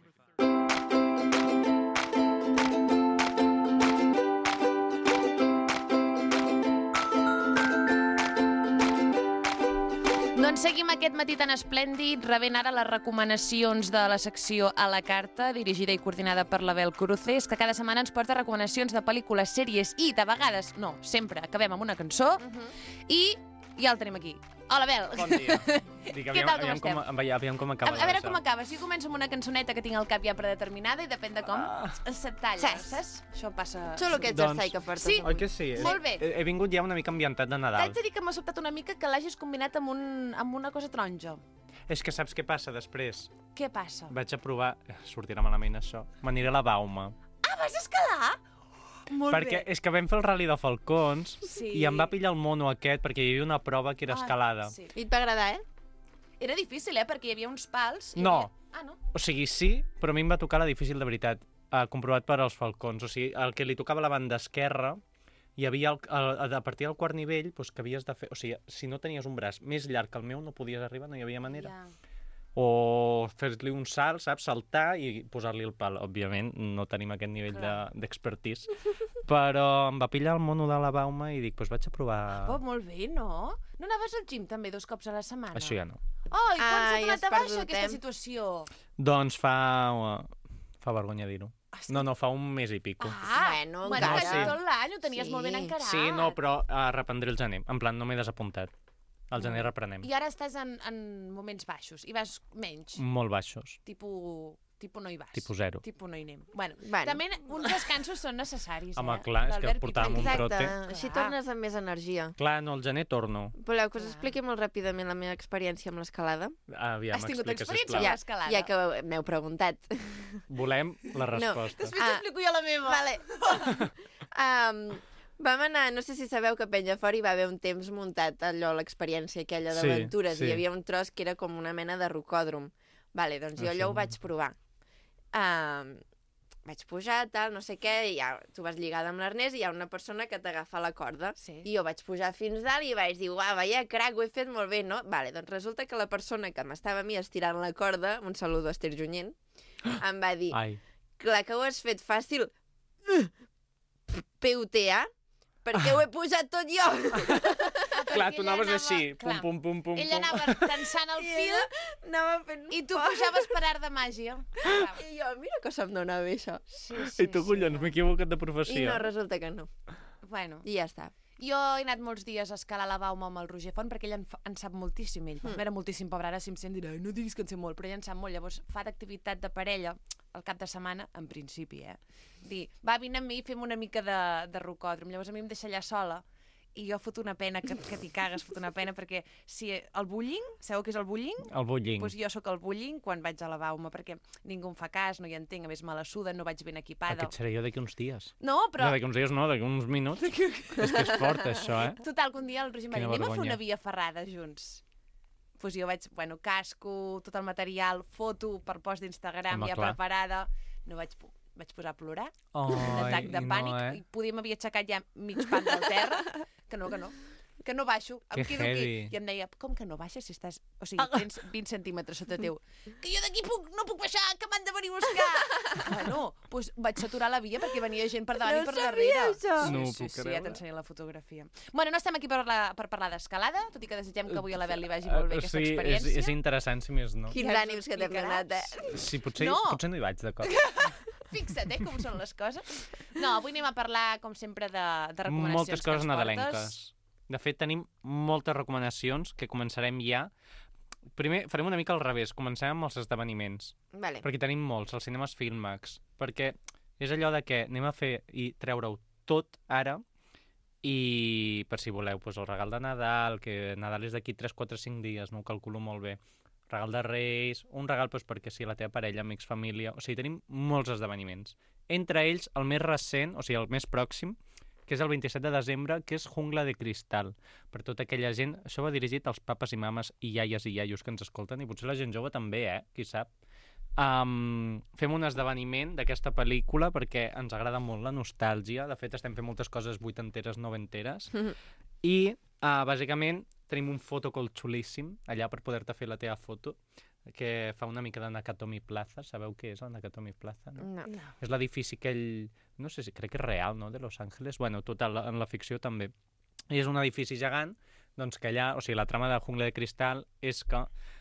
Doncs seguim aquest matí tan esplèndid, rebent ara les recomanacions de la secció A la Carta, dirigida i coordinada per l'Abel Cruces, que cada setmana ens porta recomanacions de pel·lícules, sèries i, de vegades, no, sempre acabem amb una cançó, i ja el tenim aquí. Hola, Abel. Bon dia. Dic, Què aviam, tal, com aviam, estem? com, aviam com A, acaba a veure això. com acabes. Jo començo amb una cançoneta que tinc al cap ja predeterminada i depèn de com se't talla, Saps? saps? Això passa... Solo que ets Doncs- arsai que portes. Sí. Oi que sí? Molt bé. He, he vingut ja una mica ambientat de Nadal. T'haig de dir que m'ha sobtat una mica que l'hagis combinat amb, un, amb una cosa taronja. És que saps què passa després? Què passa? Vaig a provar... Sortirà malament això. M'aniré a la Bauma. Ah, vas escalar? Molt perquè bé. és que vam fer el rally de Falcons Sí. i em va pillar el mono aquest perquè hi havia una prova que era Ah, escalada. sí. I et va agradar, eh? Era difícil, eh? Perquè hi havia uns pals... i No. Hi havia... Ah, no? O sigui, sí, però a mi em va tocar la difícil de veritat, uh, comprovat per als Falcons. O sigui, el que li tocava a la banda esquerra, hi havia, el, el, a partir del quart nivell, doncs, que havies de fer... O sigui, si no tenies un braç més llarg que el meu, no podies arribar, no hi havia manera. Ja. O fer-li un salt, saps? Saltar i posar-li el pal. Òbviament, no tenim aquest nivell Clar. de- d'expertise. Però em va pillar el mono de la Bauma i dic, doncs vaig a provar... Oh, molt bé, no? No anaves al gym també dos cops a la setmana? Això ja no. Oh, i quan Ai, s'ha donat has a baixa perdut aquesta temps. situació? Doncs fa... fa vergonya dir-ho. Ah, sí? No, no, fa un mes i pico. Ah, Bueno, bueno, encara. quasi sí. tot l'any ho tenies Sí. molt ben encarat. Sí, no, però uh, reprendré el gener. En plan, no m'he desapuntat. Al gener reprenem. I ara estàs en, en moments baixos i vas menys. Molt baixos. Tipus, tipus no hi vas. Tipus zero. Tipus no hi anem. Bueno, Bueno. també uns descansos són necessaris, Home, eh? clar, és que D'Albert portàvem Pipí. un Exacte, trote. així Clar. tornes amb més energia. Clar, no, al gener torno. Voleu que us Clar. expliqui molt ràpidament la meva experiència amb l'escalada? Aviam, Has tingut explica, experiència sisplau. amb l'escalada? Ja que m'heu preguntat. Volem la resposta. Després Ah. t'explico jo la meva. Vale. um, vam anar, no sé si sabeu que a Penyafort hi va haver un temps muntat allò, l'experiència aquella Sí, d'aventures, sí. i hi havia un tros que era com una mena de rocòdrom. Vale, doncs jo Això allò ho no. vaig provar. Um, vaig pujar, tal, no sé què, i ja, tu vas lligada amb l'arnès i hi ha una persona que t'agafa la corda. Sí. I jo vaig pujar fins dalt i vaig dir, uau, veia, crac, ho he fet molt bé, no? Vale, doncs resulta que la persona que m'estava a mi estirant la corda, un saludo a Esther Junyent, em va dir, Ai, clar que ho has fet fàcil, P U T A, perquè ho he pujat tot jo. clar, ella tu anaves anava- així, clar. pum, pum, pum, pum, Ella pum. anava tensant el I fil ella anava fent i tu pujaves per art de màgia. I jo, mira que se'm dona bé això. Sí, sí, I tu, sí. collons, m'he equivocat de I professió. no, resulta que no. Bueno, I ja està. jo he anat molts dies a escalar la Bauma amb el Roger Font perquè ell en, fa, en sap moltíssim, ell. Mm. Era moltíssim, pobre, ara si em sent dirà, no diguis que en sé molt, però ell en sap molt. Llavors fa d'activitat de parella al cap de setmana, en principi, eh? Dir, va, vine amb mi i fem una mica de, de rocòdrom. Llavors a mi em deixa allà sola i jo foto una pena, que, que t'hi cagues, foto una pena, perquè si el bullying, sabeu què és el bullying? El bullying. Doncs jo sóc el bullying quan vaig a la Bauma, perquè ningú em fa cas, no hi entenc, a més me la suda, no vaig ben equipada. Aquest seré jo d'aquí uns dies. No, però... No, d'aquí uns dies no, d'aquí uns minuts. és que és fort, això, eh? Total, que un dia el Roger em va dir, Quina anem a fer vergonya. una via ferrada junts. Doncs pues jo vaig, bueno, casco, tot el material, foto per post d'Instagram Home, ja clar. preparada. No vaig, pu- vaig posar a plorar, Oh, un atac de pànic, no, i eh? podíem haver aixecat ja mig pan del terra, que no, que no. que no baixo, em Que quedo heavy. aquí. I em deia, com que no baixes si estàs... O sigui, tens vint centímetres sota teu. Que jo d'aquí puc, no puc baixar, que m'han de venir a buscar. Bueno, doncs vaig saturar la via perquè venia gent per davant No i per sabia, darrere. això. Sí, No ho sí, puc sí, ja creure. t'ensenyaré la fotografia. Bueno, no estem aquí per, la, per parlar d'escalada, tot i que desitgem que avui a la Bel li vagi molt bé Eh, aquesta sí, experiència. És, és interessant, si més no. Quins Ja ens ànims que t'hem explicaràs. donat, eh? Sí, potser No. no, potser no hi vaig, de cop. Fixa't, eh, com són les coses. No, avui anem a parlar, com sempre, de, de recomanacions Moltes que coses ens nadalenques. portes. De fet, tenim moltes recomanacions que començarem ja. Primer, farem una mica al revés. Comencem amb els esdeveniments. Vale. Perquè tenim molts, els cinemes Filmax. Perquè és allò de que anem a fer i treure-ho tot ara i per si voleu, doncs el regal de Nadal, que Nadal és d'aquí tres, quatre, cinc dies, no ho calculo molt bé. Regal de Reis, un regal doncs, perquè si la teva parella, amics, família... O sigui, tenim molts esdeveniments. Entre ells, el més recent, o sigui, el més pròxim, que és el vint-i-set de desembre, que és Jungla de Cristal. Per tota aquella gent... Això va dirigit als papes i mames i iaies i iaios que ens escolten, i potser la gent jove també, eh? Qui sap. Um, fem un esdeveniment d'aquesta pel·lícula perquè ens agrada molt la nostàlgia. De fet, estem fent moltes coses vuitanteres, noventeres. I, uh, bàsicament, tenim un fotocall xulíssim allà per poder-te fer la teva foto, que fa una mica de Nakatomi Plaza. Sabeu què és el Nakatomi Plaza? No? No. No. És l'edifici aquell, no sé si crec que és real, no?, de Los Angeles. Bueno, total, en la ficció també. I és un edifici gegant, doncs que allà, o sigui, la trama de Jungla de Cristal és que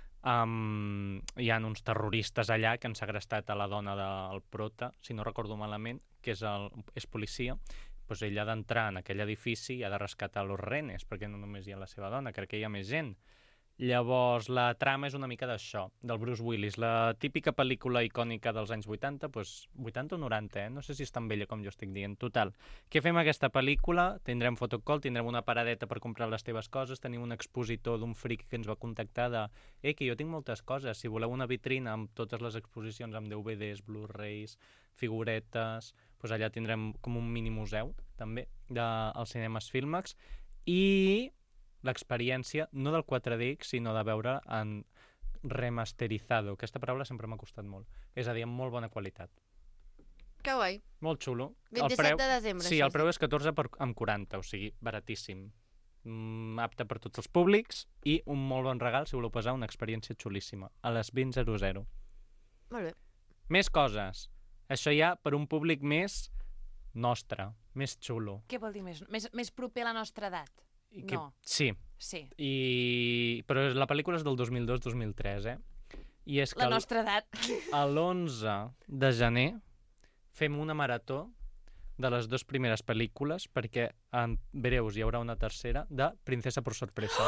um, hi ha uns terroristes allà que han segrestat a la dona del prota, si no recordo malament, que és, el, és policia. Doncs ell ha d'entrar en aquell edifici i ha de rescatar los renes, perquè no només hi ha la seva dona, crec que hi ha més gent. Llavors, la trama és una mica d'això, del Bruce Willis, la típica pel·lícula icònica dels anys vuitanta, doncs vuitanta o noranta, eh? No sé si és tan vella com jo estic dient. Total, què fem aquesta pel·lícula? Tindrem fotocall, tindrem una paradeta per comprar les teves coses, tenim un expositor d'un fric que ens va contactar de eh, que jo tinc moltes coses, si voleu una vitrina amb totes les exposicions, amb D V Ds, Blu-rays, figuretes, doncs allà tindrem com un mini museu, també, dels cinemes Filmax, i l'experiència, no del quatre D X, sinó de veure en remasterizado. Aquesta paraula sempre m'ha costat molt. És a dir, amb molt bona qualitat. Que guai. Molt xulo. vint-i-set de desembre, Sí, això el preu és catorze per, amb quaranta, o sigui, baratíssim. Mm, apte per tots els públics i un molt bon regal si voleu passar una experiència xulíssima. A les vint zero zero. Molt bé. Més coses. Això ja per un públic més nostre, més xulo. Què vol dir més? Més, més proper a la nostra edat? I que, No. Sí, Sí. I... però la pel·lícula és del dos mil dos dos mil tres, eh? I és que La nostra edat. l'onze de gener fem una marató de les dues primeres pel·lícules perquè en breus hi haurà una tercera de Princesa por sorpresa.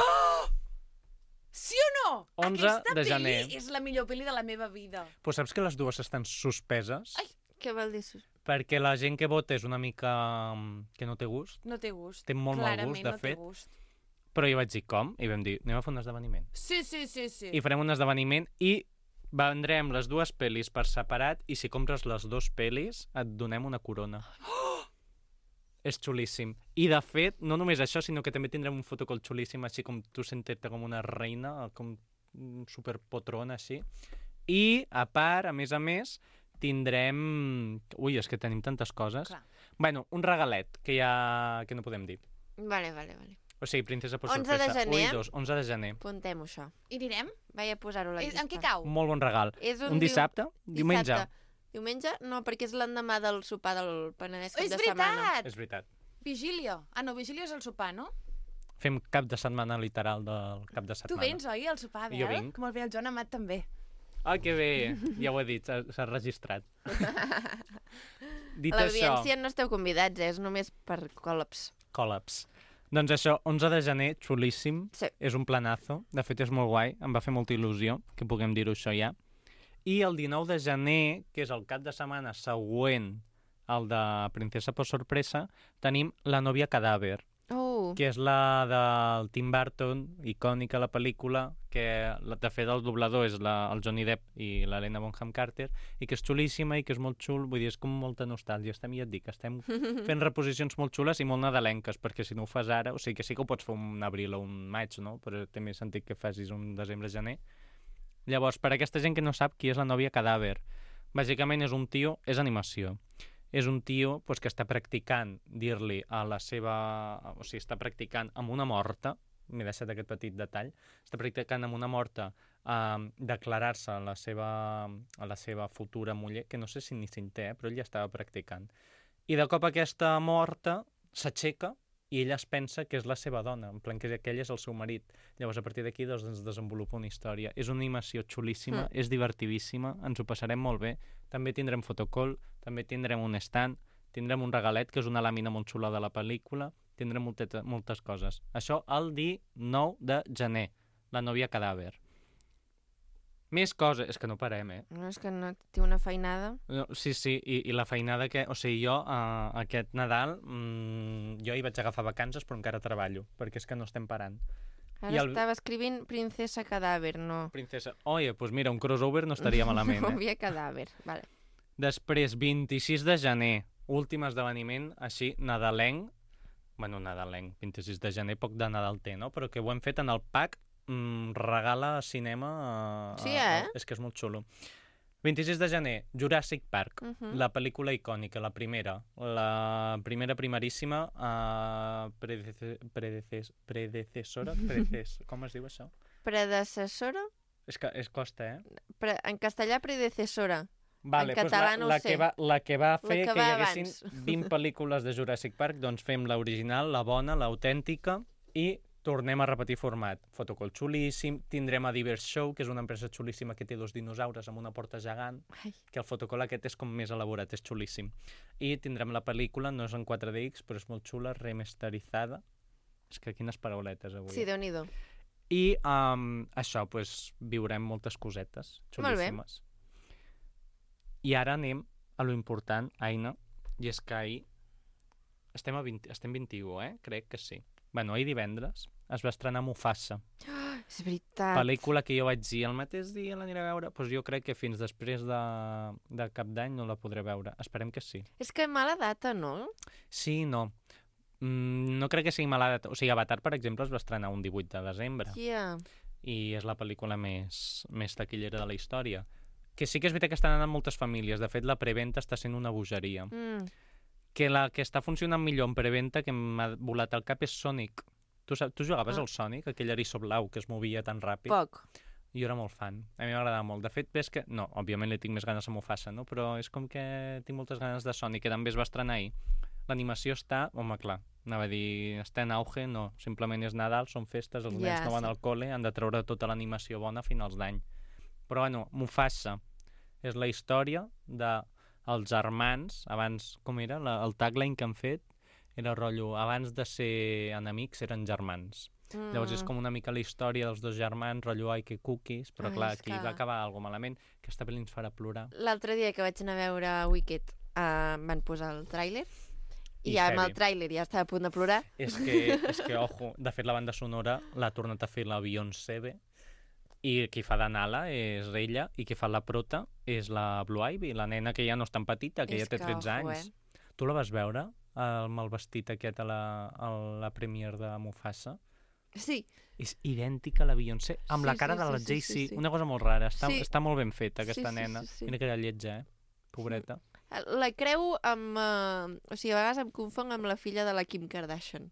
Sí o no? onze Aquesta de gener. pel·li és la millor pel·li de la meva vida. Però saps que les dues estan suspeses? Ai. Què vol dir això? Perquè la gent que vota és una mica mm, que no té gust, No té gust. té molt mal Clarament gust, de no té fet. gust. Però jo vaig dir, com? I vam dir, anem a fer un esdeveniment. Sí, sí, sí, sí. I farem un esdeveniment i vendrem les dues pel·lis per separat i si compres les dues pel·lis et donem una corona. Oh! És xulíssim. I de fet, no només això, sinó que també tindrem un fotocall xulíssim, així com tu sentir-te com una reina, com un superpotrona, així. I, a part, a més a més, tindrem... Ui, és que tenim tantes coses. Clar. Bueno, un regalet, que ja que no podem dir. Vale, vale, vale. O sigui, Princesa por onze de sorpresa. gener. Ui, dos, onze de gener. Apuntem-ho, això. I anirem? Vaig a posar-ho a la És, llista. en què cau? Molt bon regal. És un, Un dissabte? diu- Diumenge? Dissabte. Diumenge? No, perquè és l'endemà del sopar del Penedès cap És de setmana. veritat! És veritat. Vigília. Ah, no, vigília és el sopar, no? Fem cap de setmana literal del cap de setmana. Tu vens, oi, al sopar, Bel? Jo vinc. Molt bé, el Joan Amat també. Ah, que bé, ja ho he dit, s'ha s'ha registrat. Dit A això, l'audiència no esteu convidats, eh? És només per col·laps. col·laps. Doncs això, onze de gener, xulíssim, Sí. és un planazo, de fet és molt guai, em va fer molta il·lusió que puguem dir-ho això ja. I el dinou de gener, que és el cap de setmana següent al de Princesa por sorpresa, tenim La novia cadàver, Uh, que és la del Tim Burton, icònica la pel·lícula, que la- de fet el doblador és la, el Johnny Depp i l'Helena Bonham Carter, i que és xulíssima i que és molt xul, vull dir, és com molta nostàlgia. Estem, ja et dic, estem fent reposicions molt xules i molt nadalenques, perquè si no ho fas ara, o sigui que sí que ho pots fer un abril o un maig, no? Però té més sentit que facis un desembre-gener. Llavors, per a aquesta gent que no sap qui és La novia cadàver, bàsicament és un tio, és animació, és un tio pues, que està practicant dir-li a la seva... O sigui, està practicant amb una morta, m'he deixat aquest petit detall, està practicant amb una morta eh, declarar-se a, la seva, a la seva futura muller, que no sé si ni se'n té, eh, però ell ja estava practicant. I de cop aquesta morta s'aixeca i ella es pensa que és la seva dona, en plan que aquell és el seu marit. Llavors, a partir d'aquí doncs, ens desenvolupa una història. És una animació xulíssima, mm. és divertidíssima, ens ho passarem molt bé. També tindrem fotocall, també tindrem un stand, tindrem un regalet, que és una làmina molt xula de la pel·lícula, tindrem moltes, moltes coses. Això el dinou de gener, La nòvia cadàver. Més coses, és que no parem, eh? No, és que no té una feinada. No, sí, sí, i, i la feinada que... O sigui, jo uh, aquest Nadal mmm, jo hi vaig agafar vacances però encara treballo, perquè és que no estem parant. Ara I el- estava escrivint Princesa Cadàver, no. Princesa... Oye, doncs pues mira, un crossover no estaria malament, eh? Nòvia Cadàver, vale. Després, vint-i-sis de gener, últim esdeveniment així nadalenc. Bueno, nadalenc, vint-i-sis de gener, poc de Nadal té, no? Però que ho hem fet en el pack mm, regala cinema... A, Sí, a, eh? A, és que és molt xulo. vint-i-sis de gener, Jurassic Park, Uh -huh. la pel·lícula icònica, la primera. La primera primeríssima uh, predece, predeces, predecessora? Predeces, com es diu això? Predecessora? És que és costa, eh? Pre en castellà, predecessora. Vale, En doncs català la, no ho la, sé. que va, la que va fer que que, va hi haguessin abans. vint pel·lícules de Jurassic Park, doncs fem l'original, la bona, l'autèntica, i tornem a repetir format. Fotocall xulíssim, tindrem a Divers Show, que és una empresa xulíssima que té dos dinosaures amb una porta gegant, Ai. que el fotocall aquest és com més elaborat, és xulíssim. I tindrem la pel·lícula, no és en quatre D X, però és molt xula, remasteritzada. És que quines parauletes avui. Sí, Déu-n'hi-do. I um, això, pues, viurem moltes cosetes Molt bé. xulíssimes. I ara anem a lo important, Aina, i és que ahir estem, a vint, estem vint-i-u, eh? Crec que sí. Bueno, ahir divendres es va estrenar Mufasa, És veritat. pel·lícula que jo vaig dir el mateix dia l'aniré a veure, doncs jo crec que fins després de, de cap d'any no la podré veure. Esperem que sí. És que mala data, no? Sí, no. Mm, no crec que sigui mala data. O sigui, Avatar, per exemple, es va estrenar un divuit de desembre. Yeah. I és la pel·lícula més, més taquillera de la història. Que sí que és veritat que estan anant moltes famílies. De fet, la preventa està sent una bogeria. Mm. Que la que està funcionant millor en preventa, que m'ha volat al cap, és Sonic. Tu, saps, tu jugaves Ah. al Sonic, aquell eriçó blau que es movia tan ràpid? Poc. Jo era molt fan. A mi m'agradava molt. De fet, ves que... No, òbviament li tinc més ganes a Mufasa, no? Però és com que tinc moltes ganes de Sonic, que també es va estrenar ahir. L'animació està... Home, clar, anava a dir... Està en auge, no. Simplement és Nadal, són festes, els Ja, nens no van sí. al col·le, han de treure tota l'animació bona a finals d'any. Però, bueno, Mufasa és la història de els germans, abans, com era? La, el tagline que han fet era rotllo, abans de ser enemics eren germans. Mm. Llavors és com una mica la història dels dos germans, rotllo ai que cookies, però Ai, clar, és aquí que- va acabar alguna malament, que aquesta pel·li ens farà plorar. L'altre dia que vaig anar a veure Wicked uh, van posar el tràiler i, I ja amb heavy. el tràiler ja estava a punt de plorar. És que, és que, ojo, de fet la banda sonora l'ha tornat a fer la Beyoncé bé, i qui fa de Nala és ella, i qui fa la prota és la Blue Ivy, la nena que ja no és tan petita, que És ja té que, tretze ojo, anys. Tu la vas veure, amb el vestit aquest a la, a la premiere de Mufasa? Sí, És idèntica a la Beyoncé, amb Sí, la cara sí, de la sí, sí, Jay-Z, sí, sí. una cosa molt rara. Està, Sí. està molt ben feta, aquesta Sí, sí, nena. sí, sí. Mira que era lletja, eh? Pobreta. la creu amb... Uh, o sigui, a vegades em confong amb la filla de la Kim Kardashian.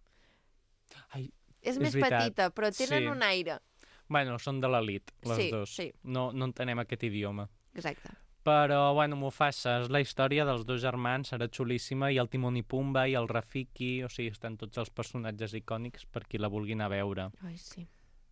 Ai, És, És més veritat. petita, però tenen Sí. un aire. bueno, són de l'elit, les Sí, dos. sí. No, no entenem aquest idioma. Exacte. Però, bueno, Mufasa és la història dels dos germans, serà xulíssima, i el Timon i Pumba i el Rafiki, o sigui, estan tots els personatges icònics per qui la vulguin a veure. Ai, sí.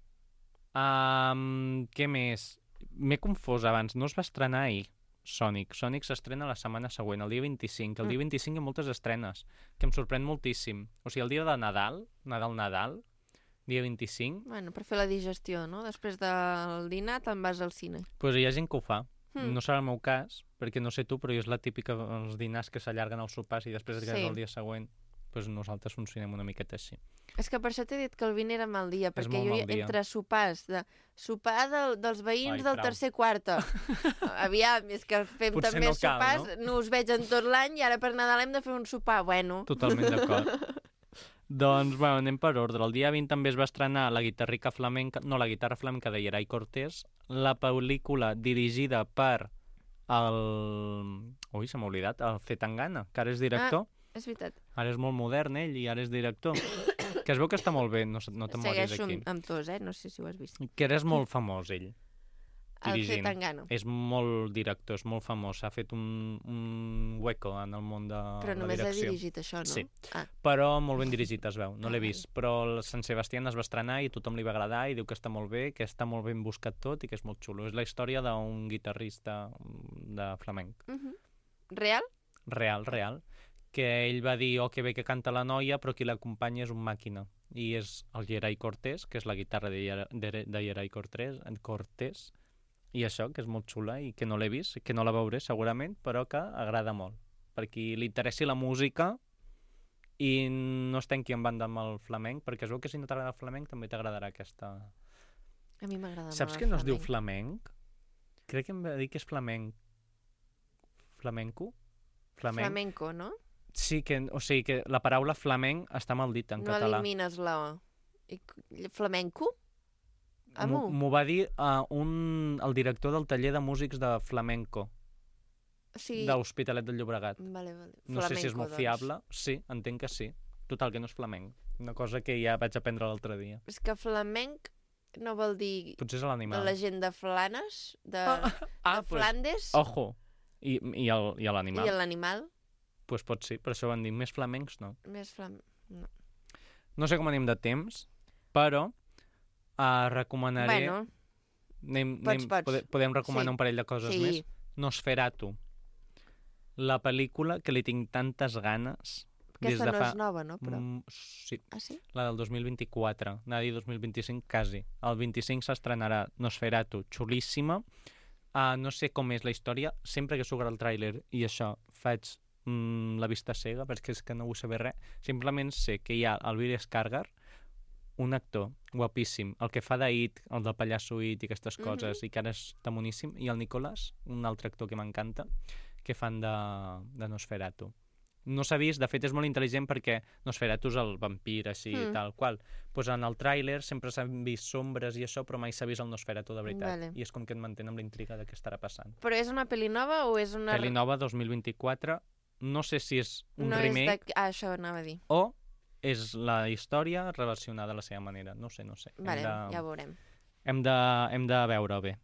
Um, què més? M'he confós abans, no es va estrenar ahir, Sonic. Sonic s'estrena la setmana següent, el dia vint-i-cinc. El dia vint-i-cinc hi ha moltes estrenes, que em sorprèn moltíssim. O sigui, el dia de Nadal, Nadal-Nadal, dia vint-i-cinc, Bueno, per fer la digestió, no? Després del dinar te'n vas al cine. doncs hi ha gent que ho fa. Hmm. No serà el meu cas, perquè no sé tu, però és la típica, els dinars que s'allarguen als sopars i després et quedes Sí. el dia següent. Doncs nosaltres funcionem una miqueta així. És que per això t'he dit que el vint era mal dia, perquè molt jo mal dia. entre sopars, de sopar del, dels veïns Ai, del prou. tercer quarta, aviam, és que fem Potser també no cal, sopars, no? no us veig en tot l'any i ara per Nadal hem de fer un sopar, bueno. Totalment d'acord. Doncs, bueno, anem per ordre. El dia vint també es va estrenar la guitarrica flamenca, no, la guitarra flamenca de Yeray Cortés, la pel·lícula dirigida per el... Ui, se m'ha oblidat, el Zetangana, que ara és director. Ah, és veritat. Ara és molt modern, ell, i ara és director. Que es veu que està molt bé, no, no te'n moris Segueixo aquí. amb, amb tos, eh? No sé si ho has vist. Que ara és molt famós, ell. El dirigint. Zetangana. És molt director, és molt famós. Ha fet un, un hueco en el món de Però la només ha direcció. dirigit això, no? Sí. Ah, Però molt ben dirigit es veu, no l'he Ah, vist. Però el Sant Sebastián es va estrenar i a tothom li va agradar i diu que està molt bé, que està molt ben buscat tot i que és molt xulo. És la història d'un guitarrista de flamenc. uh -huh. Real? Real, real. Que ell va dir, oh, que bé que canta la noia, però qui l'acompanya és un màquina. I és el Geray Cortés, que és la guitarra de, Yera, de, de Geray Cortés, Cortés, i això, que és molt xula i que no l'he vist, que no la veuré segurament, però que agrada molt. Per qui li interessi la música i no es tanqui en banda amb el flamenc, perquè es veu que si no t'agrada el flamenc també t'agradarà aquesta... A mi m'agrada molt Saps el que no es diu flamenc. flamenc? Crec que em va dir que és flamenc. Flamenco? Flamenc? Flamenco, no? Sí, que, o sigui que la paraula flamenc està mal dita en no català. elimines la O. I, flamenco? M'ho Amo. m'ho va dir uh, un, el director del taller de músics de flamenco, O sigui... d'Hospitalet del Llobregat. Vale, vale. No sé si és Flamenco, molt doncs. fiable. Sí, entenc que sí. Total, que no és flamenc. Una cosa que ja vaig aprendre l'altre dia. És que flamenc no vol dir Potser és de l'animal. la gent de Flanes, de, ah, de Flandes, pues, ojo! I, i el- i l'animal. i l'animal. Pues pot ser, per això van dir més flamencs, no. Més flam... No. No sé com anem de temps, però uh, recomanaré... Bueno, anem, pots, anem, pots. pode- podem recomanar Sí. un parell de coses Sí. més. Nosferatu. La pel·lícula que li tinc tantes ganes des aquesta de no fa... és nova, no? Però... Mm, sí, Ah, sí? la del dos mil vint-i-quatre. Anava a dir dos mil vint-i-cinc, quasi. El vint-i-cinc s'estrenarà Nosferatu, xulíssima. Uh, no sé com és la història. Sempre que surt el tràiler i això faig mm, la vista cega, perquè és que no vull saber res. Simplement sé que hi ha el Bill Skarsgård, un actor guapíssim, el que fa d'It, el del pallasso It i aquestes coses, Mhm. i que ara està moníssim, i el Nicolas, un altre actor que m'encanta, que fan de, de Nosferatu. No s'ha vist, de fet és molt intel·ligent perquè Nosferatu és el vampir així Mm. mm. tal qual. Pues en el tràiler sempre s'han vist sombres i això, però mai s'ha vist el Nosferatu de veritat. Vale. I és com que et mantén amb la intriga de què estarà passant. Però és una pel·li nova o és una... Pel·li nova dos mil vint-i-quatre, no sé si és un no remake És de... Ah, això anava a dir. o és la història relacionada a la seva manera. No sé, no sé. Hem Vale, de... ja ho veurem. hem de, hem de veure bé.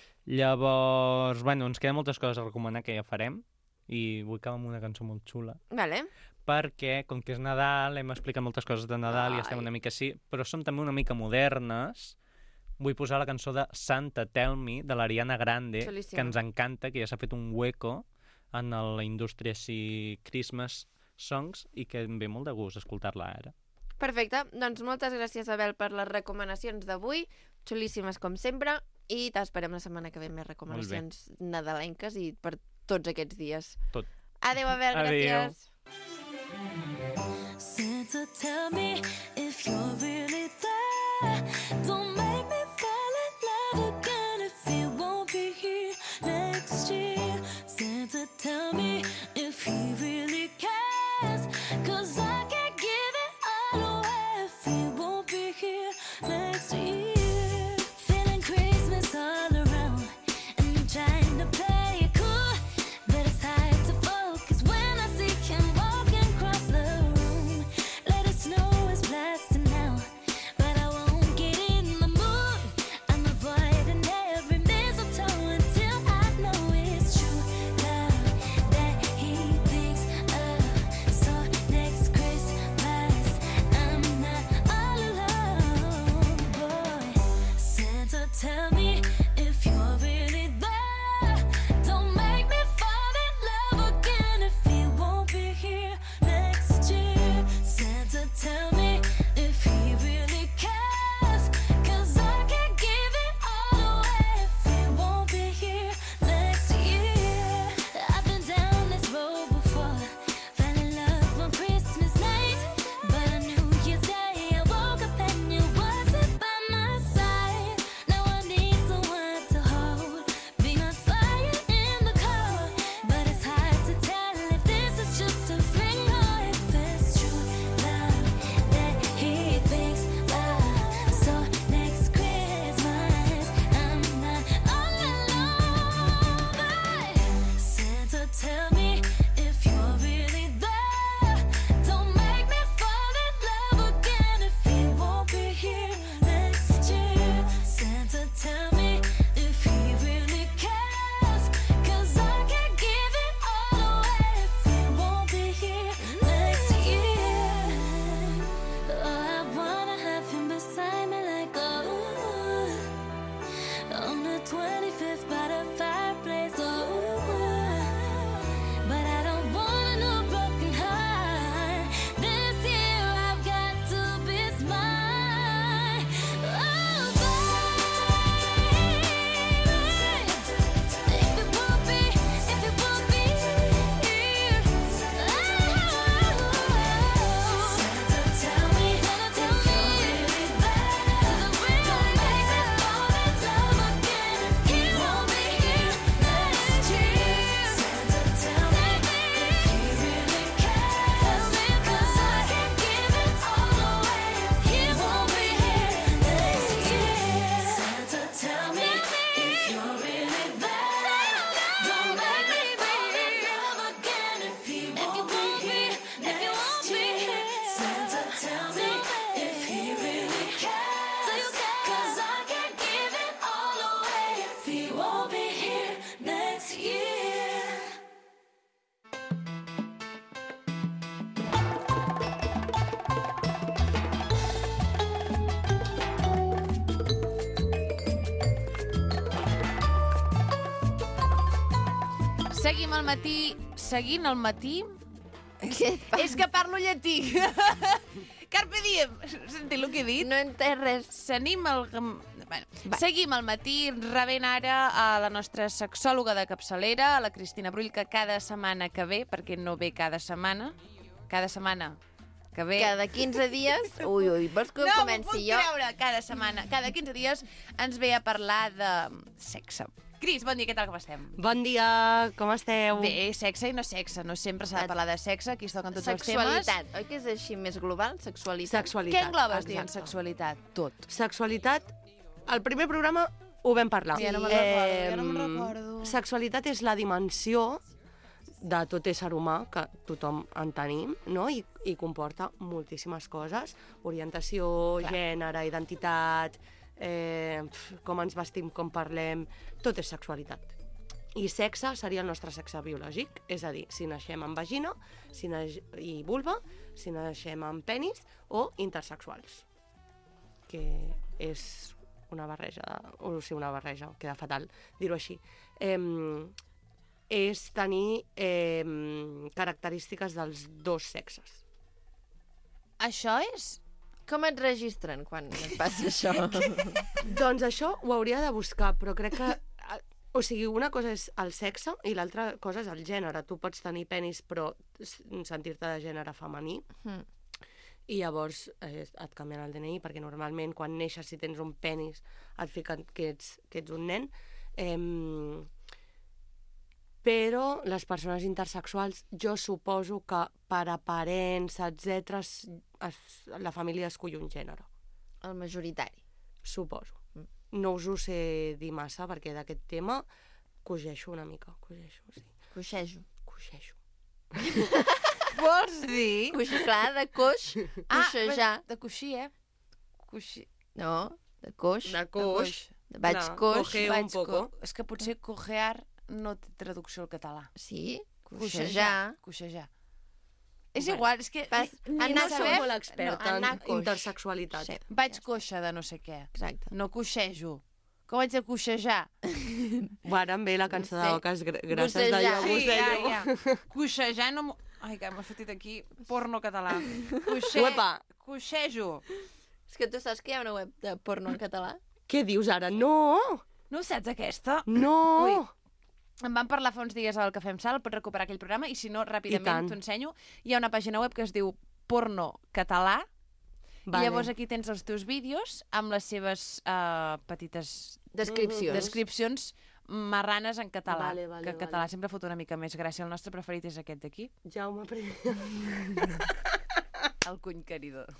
Llavors, bueno, ens queden moltes coses a recomanar que ja farem i vull acabar amb una cançó molt xula Vale. perquè, com que és Nadal, hem explicat moltes coses de Nadal i Ai. estem una mica així, però som també una mica modernes. Vull posar la cançó de Santa Tell Me, de l'Ariana Grande, Xulíssima. que ens encanta, que ja s'ha fet un hueco en la indústria així Christmas songs i que em ve molt de gust escoltar-la ara. Perfecte. Doncs moltes gràcies, Abel, per les recomanacions d'avui. Xulíssimes, com sempre. I t'esperem la setmana que ve més recomanacions nadalenques i per tots aquests dies. Tot. Adéu, Abel. Adéu. Gràcies. Santa, tell me if you're really there. Don't make me fall in love again if you won't be here next year. Santa, tell me if he really cares. 'Cause I can't give it all away if he won't be here next year. Feeling Christmas all around and I'm trying to play it cool, but it's hard to focus when I see him walking across the room. Let it snow is blasting now, but I won't get in the mood. twenty-fifth by the fireplace. Oh, but I don't want no broken heart. This year I've got to be smart. Oh, baby, if it won't be, if it won't be here. Oh, Santa, tell me, Santa, tell me if you're really bad. 'Cause I really make me fall in love again. He won't be here next year. Santa, tell me if he really cares. Tell me 'cause I can't give it all away. He won't be here next year. Santa, tell me if you're really bad. Don't make me fall in love again if he won't be here next year. Santa, tell me if he really cares. 'Cause I can't give it all away if he won't be here next year. Seguim al matí, seguint al matí... Què et passa? És que parlo llatí. Carpe diem. Sentit el que he dit? No entès res. Seguim el... Bueno, Va. seguim al matí rebent ara a la nostra sexòloga de capçalera, a la Cristina Brull, que cada setmana que ve, perquè no ve cada setmana, cada setmana que ve... Cada quinze dies... Ui, ui, vols que no, comenci m'ho puc jo? creure, cada setmana, cada quinze dies ens ve a parlar de sexe. Cris, bon dia, què tal com estem? Bon dia, com esteu? Bé, sexe i no sexe, no sempre s'ha de parlar de sexe, aquí es toquen tots els temes. Sexualitat, oi que és així més global? Sexualitat. Sexualitat. Què englobes dient exacte. sexualitat? Tot. Sexualitat, al primer programa ho vam parlar. Ja no me'n recordo, ja no me'n recordo. Sexualitat és la dimensió de tot ésser humà, que tothom en tenim, no? I, i comporta moltíssimes coses. Orientació, Clar. gènere, identitat, eh, com ens vestim, com parlem... Tot és sexualitat. I sexe seria el nostre sexe biològic, és a dir, si naixem amb vagina si naix... i vulva, si naixem amb penis o intersexuals, que és una barreja, o sigui, una barreja, queda fatal dir-ho així. Eh, és tenir eh, característiques dels dos sexes. Això és... Com et registren quan et passa això? Doncs això ho hauria de buscar, però crec que... O sigui, una cosa és el sexe i l'altra cosa és el gènere. Tu pots tenir penis però sentir-te de gènere femení Mm. i llavors eh, et canvien el D N I perquè normalment quan neixes, si tens un penis, et fiquen que ets, que ets un nen. Eh, però les persones intersexuals, jo suposo que per aparença, etcètera, la família escull un gènere. El majoritari. Suposo. No us ho sé dir massa, perquè d'aquest tema cogeixo una mica. Cogeixo, sí. Coixejo. Coixeixo. Vols dir? Coix, clar, de coix. Coixejar. Ah, de coixí, eh? Coixí. No, de coix. De coix. De vaig Clar, coix. coge un Vaig poco. co- És que potser cojear no té traducció al català. Sí, coixejar. Coixejar. És Bueno, igual, és que... Vas ni- ni anar No sabem- soc molt experta no, en anar coix. intersexualitat. Sí. Vaig coixa de no sé què. Exacte. No coixejo. Com haig de coixejar? Bueno, em ve la cançó No de sé. Oques Gr- Grasses de Gossejar. jo, Sí, ja, gossello. ja. Coixejar no... m'ho- Ai, que m'ha sortit aquí porno català. Coixe... Uepa! Coixejo. És que tu saps que hi ha una web de porno en català? Què dius ara? No! No ho saps, aquesta? No! Ui. En vam parlar fa uns dies al Cafè amb Sal, pots recuperar aquell programa, i si no, I ràpidament tant. t'ho ensenyo. Hi ha una pàgina web que es diu Porno Català, Vale. i llavors aquí tens els teus vídeos amb les seves uh, petites Descripcions. descripcions marranes en català, Vale, vale, que en català vale. sempre fot una mica més gràcia. El nostre preferit és aquest d'aquí, Jaume Pre... el cuny caridor.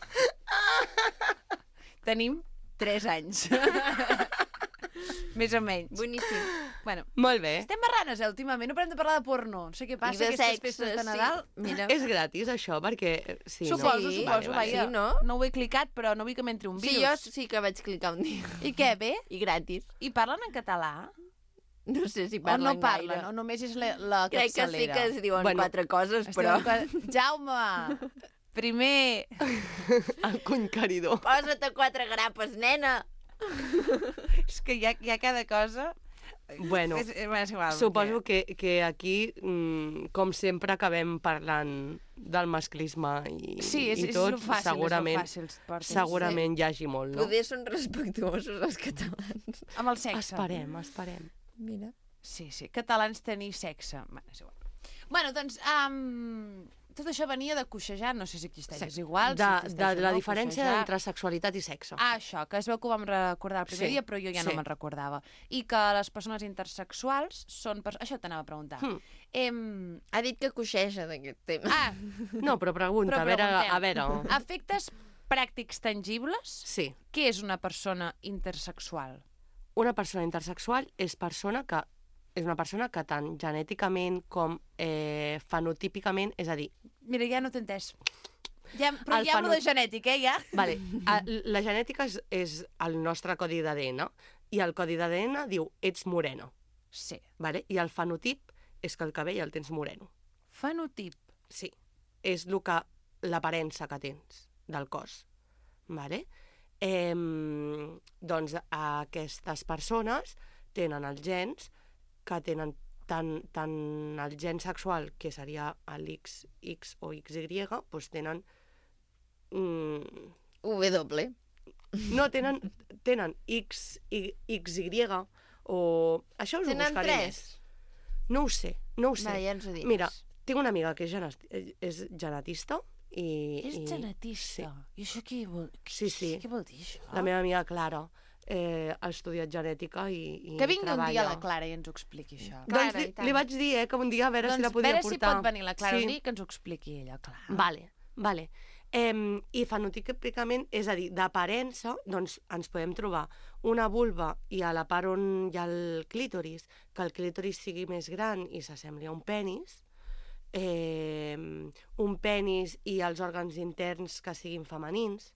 Tenim tres anys. Més o menys. Boníssim. Bueno, Molt bé. estem marranes, eh, últimament. No parem de parlar de porno. No sé què passa, I de aquestes sexe, festes de sí. Nadal. Mira. És gratis, això, perquè... Sí, Suposo, no? Sí, suposo, vale, vaja. sí, no? no ho he clicat, però no vull que m'entri un Sí, virus. jo sí que vaig clicar un dia. I què, bé? I gratis. I parlen en català? No sé si O parlen no parlen? gaire. O només és la, la Crec que sí capçalera? que es diuen Bueno, quatre coses, Es però... diuen que... Jaume, primer... El cuny caridor. Posa't a quatre grapes, nena! És que hi ha, hi ha cada cosa... Bueno, És, és, és igual, suposo perquè- que, que aquí, mm, com sempre, acabem parlant del masclisme i, Sí, és, i és tot, lo fàcil, segurament, és lo fàcil. Portes. segurament hi hagi molt, no? Poder són respectuosos els catalans. Amb el sexe. Esperem, esperem. Mira. Sí, sí, catalans tenir sexe. Bueno, és igual. Bueno, doncs, um, tot això venia de coixejar, no sé si existeix, Sí. és igual. De, si de existeix o la no, diferència coixejar. entre sexualitat i sexe. Ah, això, que es veu que ho vam recordar el primer Sí, dia, però jo ja no sí. me'n recordava. I que les persones intersexuals són... Per... Això t'anava a preguntar. Hmm. Em... Ha dit que coixeja d'aquest tema. Ah, No, però pregunta, Però a veure... preguntem. A veure... efectes pràctics tangibles? Sí, Què és una persona intersexual? una persona intersexual és persona que és una persona que tant genèticament com eh, fenotípicament, és a dir, Mira, ja no t'he entès. Ja, però El ja amb fenot- lo de genètic, eh, ja? vale, a, la genètica és, és el nostre codi d'A D N i el codi d'A D N diu ets moreno, Sí. vale? I el fenotip és que el cabell el tens moreno. Fenotip. Sí, és el que l'aparença que tens del cos. Vale? Eh, doncs aquestes persones tenen els gens que tenen tant, tant el gen sexual, que seria l'X, X o X Y, doncs tenen... Mm, W. no, tenen, tenen X, Y, X, Y, o... Això us ho Tenen buscaré tres. més. No ho sé, no ho sé. Va, ja ens ho dius. Mira, tinc una amiga que és, genet és genetista i... És i- genetista. I això què vol, Sí, sí. què vol dir, això? La meva amiga Clara eh, ha estudiat genètica i, i Que vingui treballa. un dia la Clara i ens ho expliqui, això. Clara, Doncs i li, tant. li vaig dir eh, que un dia a veure doncs si la podia veure si portar. pot venir la Clara sí. un dia i que ens ho expliqui ella, clar. Vale, vale. Eh, I fenotípicament, és a dir, d'aparença, doncs ens podem trobar una vulva i a la part on hi ha el clítoris, que el clítoris sigui més gran i s'assembli a un penis, eh, un penis i els òrgans interns que siguin femenins,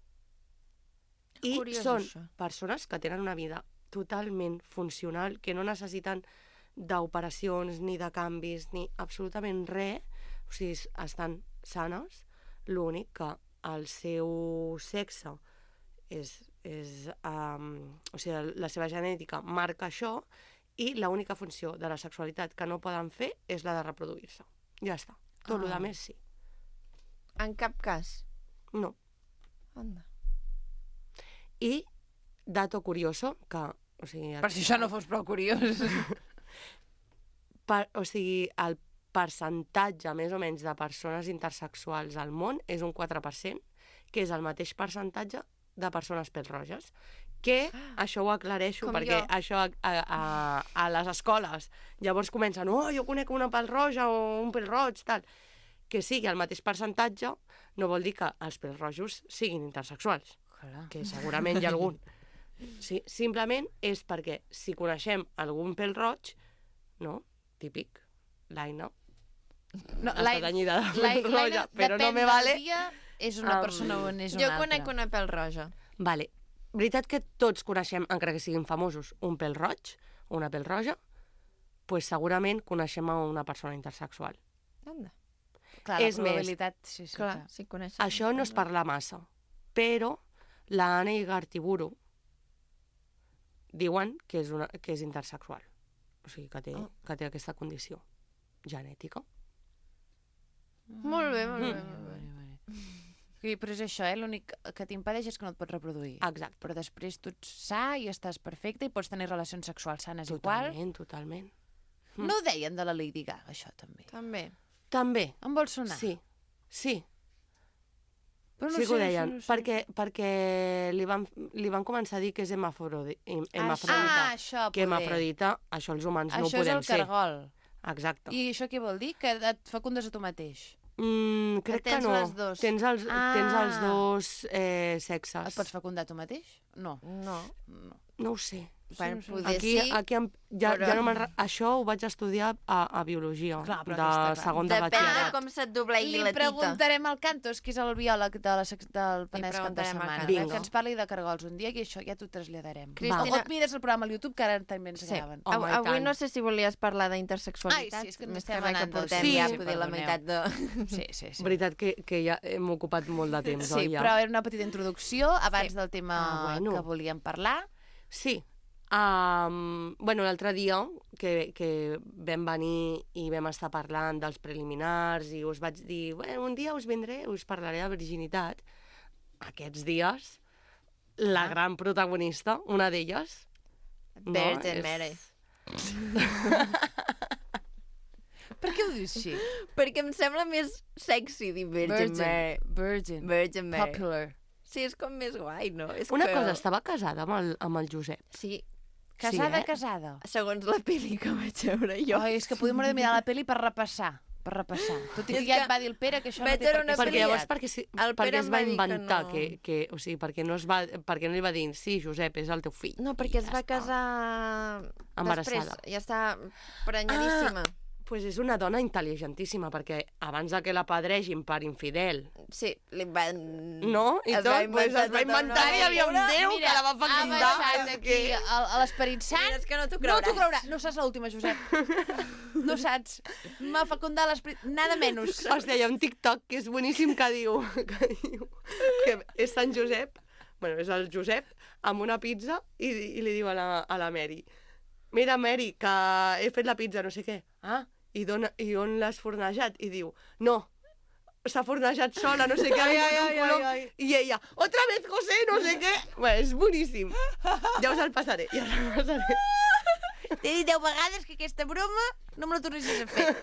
i Curiós, són això. persones que tenen una vida totalment funcional, que no necessiten d'operacions, ni de canvis, ni absolutament res, o sigui, estan sanes, l'únic que el seu sexe és, és um, o sigui, la seva genètica marca això, i l'única funció de la sexualitat que no poden fer és la de reproduir-se. Ja està. Tot Ah. el més sí. En cap cas. No. Anda. I, dato curioso, que... O sigui, Per si això no fos prou curiós. per, o sigui, el percentatge més o menys de persones intersexuals al món és un quatre per cent, que és el mateix percentatge de persones pèl-roges. Que això ho aclareixo, Com perquè jo. això a, a, a, a les escoles llavors comencen, oh, jo conec una pèl-roja o un pèl-roig, tal. Que sigui el mateix percentatge no vol dir que els pèl-rojos siguin intersexuals, Clar. que segurament hi ha algun. Sí, simplement és perquè si coneixem algun pèl-roig, no, típic, l'Aina, No, està tenyida de la- pèl roja, l'Aina, però no depèn me del vale. dia, és una Am, persona o és una Jo altra. conec una pèl roja. Vale. Veritat que tots coneixem, encara que siguin famosos, un pèl roig o una pèl roja? Pues segurament coneixem a una persona intersexual. Anda. Clar, la és més, probabilitat... Sí, sí, Clar, clar. si coneixes... Això no es parla massa, però la Anna Igartiburu diuen que és, una, que és intersexual. O sigui, que té, Oh. que té aquesta condició genètica. Molt bé, molt bé, Mm. molt bé. Vale, vale. Sí, però és això, eh? L'únic que t'impedeix és que no et pots reproduir. Exacte. Però després tu ets sa i estàs perfecte i pots tenir relacions sexuals sanes igual. Totalment, totalment. No ho deien de la Lady Gaga, això també. També. També, Em vol sonar? sí, sí. Però no sí que ho sé, deien, això no sé. perquè, perquè li, van, li van començar a dir que és hemafrodi, hem, hemafrodita. Ah, això, que poder. hemafrodita, això els humans no ho Això és podem el ser. cargol. Exacte. I això què vol dir? Que et fecundes a tu mateix. Mm, crec que, tens no. les dos. Tens els, Ah. tens els dos eh, sexes. Et pots fecundar tu mateix? No. No. no. No ho sé. Per sí. poder Aquí, sí, aquí em, ja, però- ja no me'n re- això ho vaig estudiar a, a biologia, Clar, però de aquí està clar. segon de depèn de batxillerat. com se't doblegui Li la tita. preguntarem al Cantos, que és el biòleg de la, sec- del Penès cap de preguntarem al setmana, Cantos. eh, que ens parli de cargols un dia, i això ja t'ho traslladarem. Cristina- O et mires el programa al YouTube, que ara també ens Sí. graven. Home, Av- i Avui tant. no sé si volies parlar d'intersexualitat. Ai, sí, és que ens més estem que res que anant del portem tema. ja Sí, poder la perdoneu. meitat de... Sí, sí, sí. Veritat que, que ja hem ocupat molt de temps, Sí, oi? Ja? però era una petita introducció abans Sí. del tema Ah, bueno. que volíem parlar. Sí, Um, bueno, l'altre dia que, que vam venir i vam estar parlant dels preliminars i us vaig dir, bueno, un dia us vindré i us parlaré de virginitat. Aquests dies, la gran protagonista, una d'elles... Virgin Mary. Per què ho dius així? Perquè em sembla més sexy dir Virgin, Mary. Virgin. Virgin Mary. Popular. Sí, és com més guai, no? És Una que... cosa, estava casada amb el, amb el Josep. Sí, Casada, Sí, eh? casada. segons la pel·li que vaig veure jo. Ai, és que podem haver de mirar la pel·li per repassar. Per repassar. Tot i És que ja que et va dir el Pere que això vaig no té veure per una què ser Perquè llavors, liat. perquè, si, El perquè Pere es em va va dir que inventar no. que, que, o sigui, perquè no, es va, perquè no li va dir, sí, Josep, és el teu fill. No, perquè I es ja va està. casar Embarassada. després. Ja està prenyadíssima. Doncs pues és una dona intel·ligentíssima, perquè abans de que la padregin per infidel, Sí, li van... no? I Es tot, va pues es va inventar inventar tota que hi havia un una- déu Mira, que la va ha fecundar. baixat aquí a, a l'Esperit Sant. Mira, és que no t'ho No creuràs. t'ho creuràs. No saps l'última, Josep. No saps. M'ha fecundat l'Esperit... Nada menys. Hòstia, hi ha un TikTok que és boníssim que diu que, diu que és Sant Josep, bueno, és el Josep, amb una pizza i, i li diu a la, a la Mary, mira, Mary, que he fet la pizza, no sé què. Ah, i, dona, i on l'has fornejat? I diu, no, s'ha fornejat sola, no sé què, ai, ai, ai, ai, ai. I ella, otra vez, José, no sé què. Bueno, és boníssim. Ja us el passaré, ja us el passaré. T'he dit deu vegades que aquesta broma no me la tornessis a fer.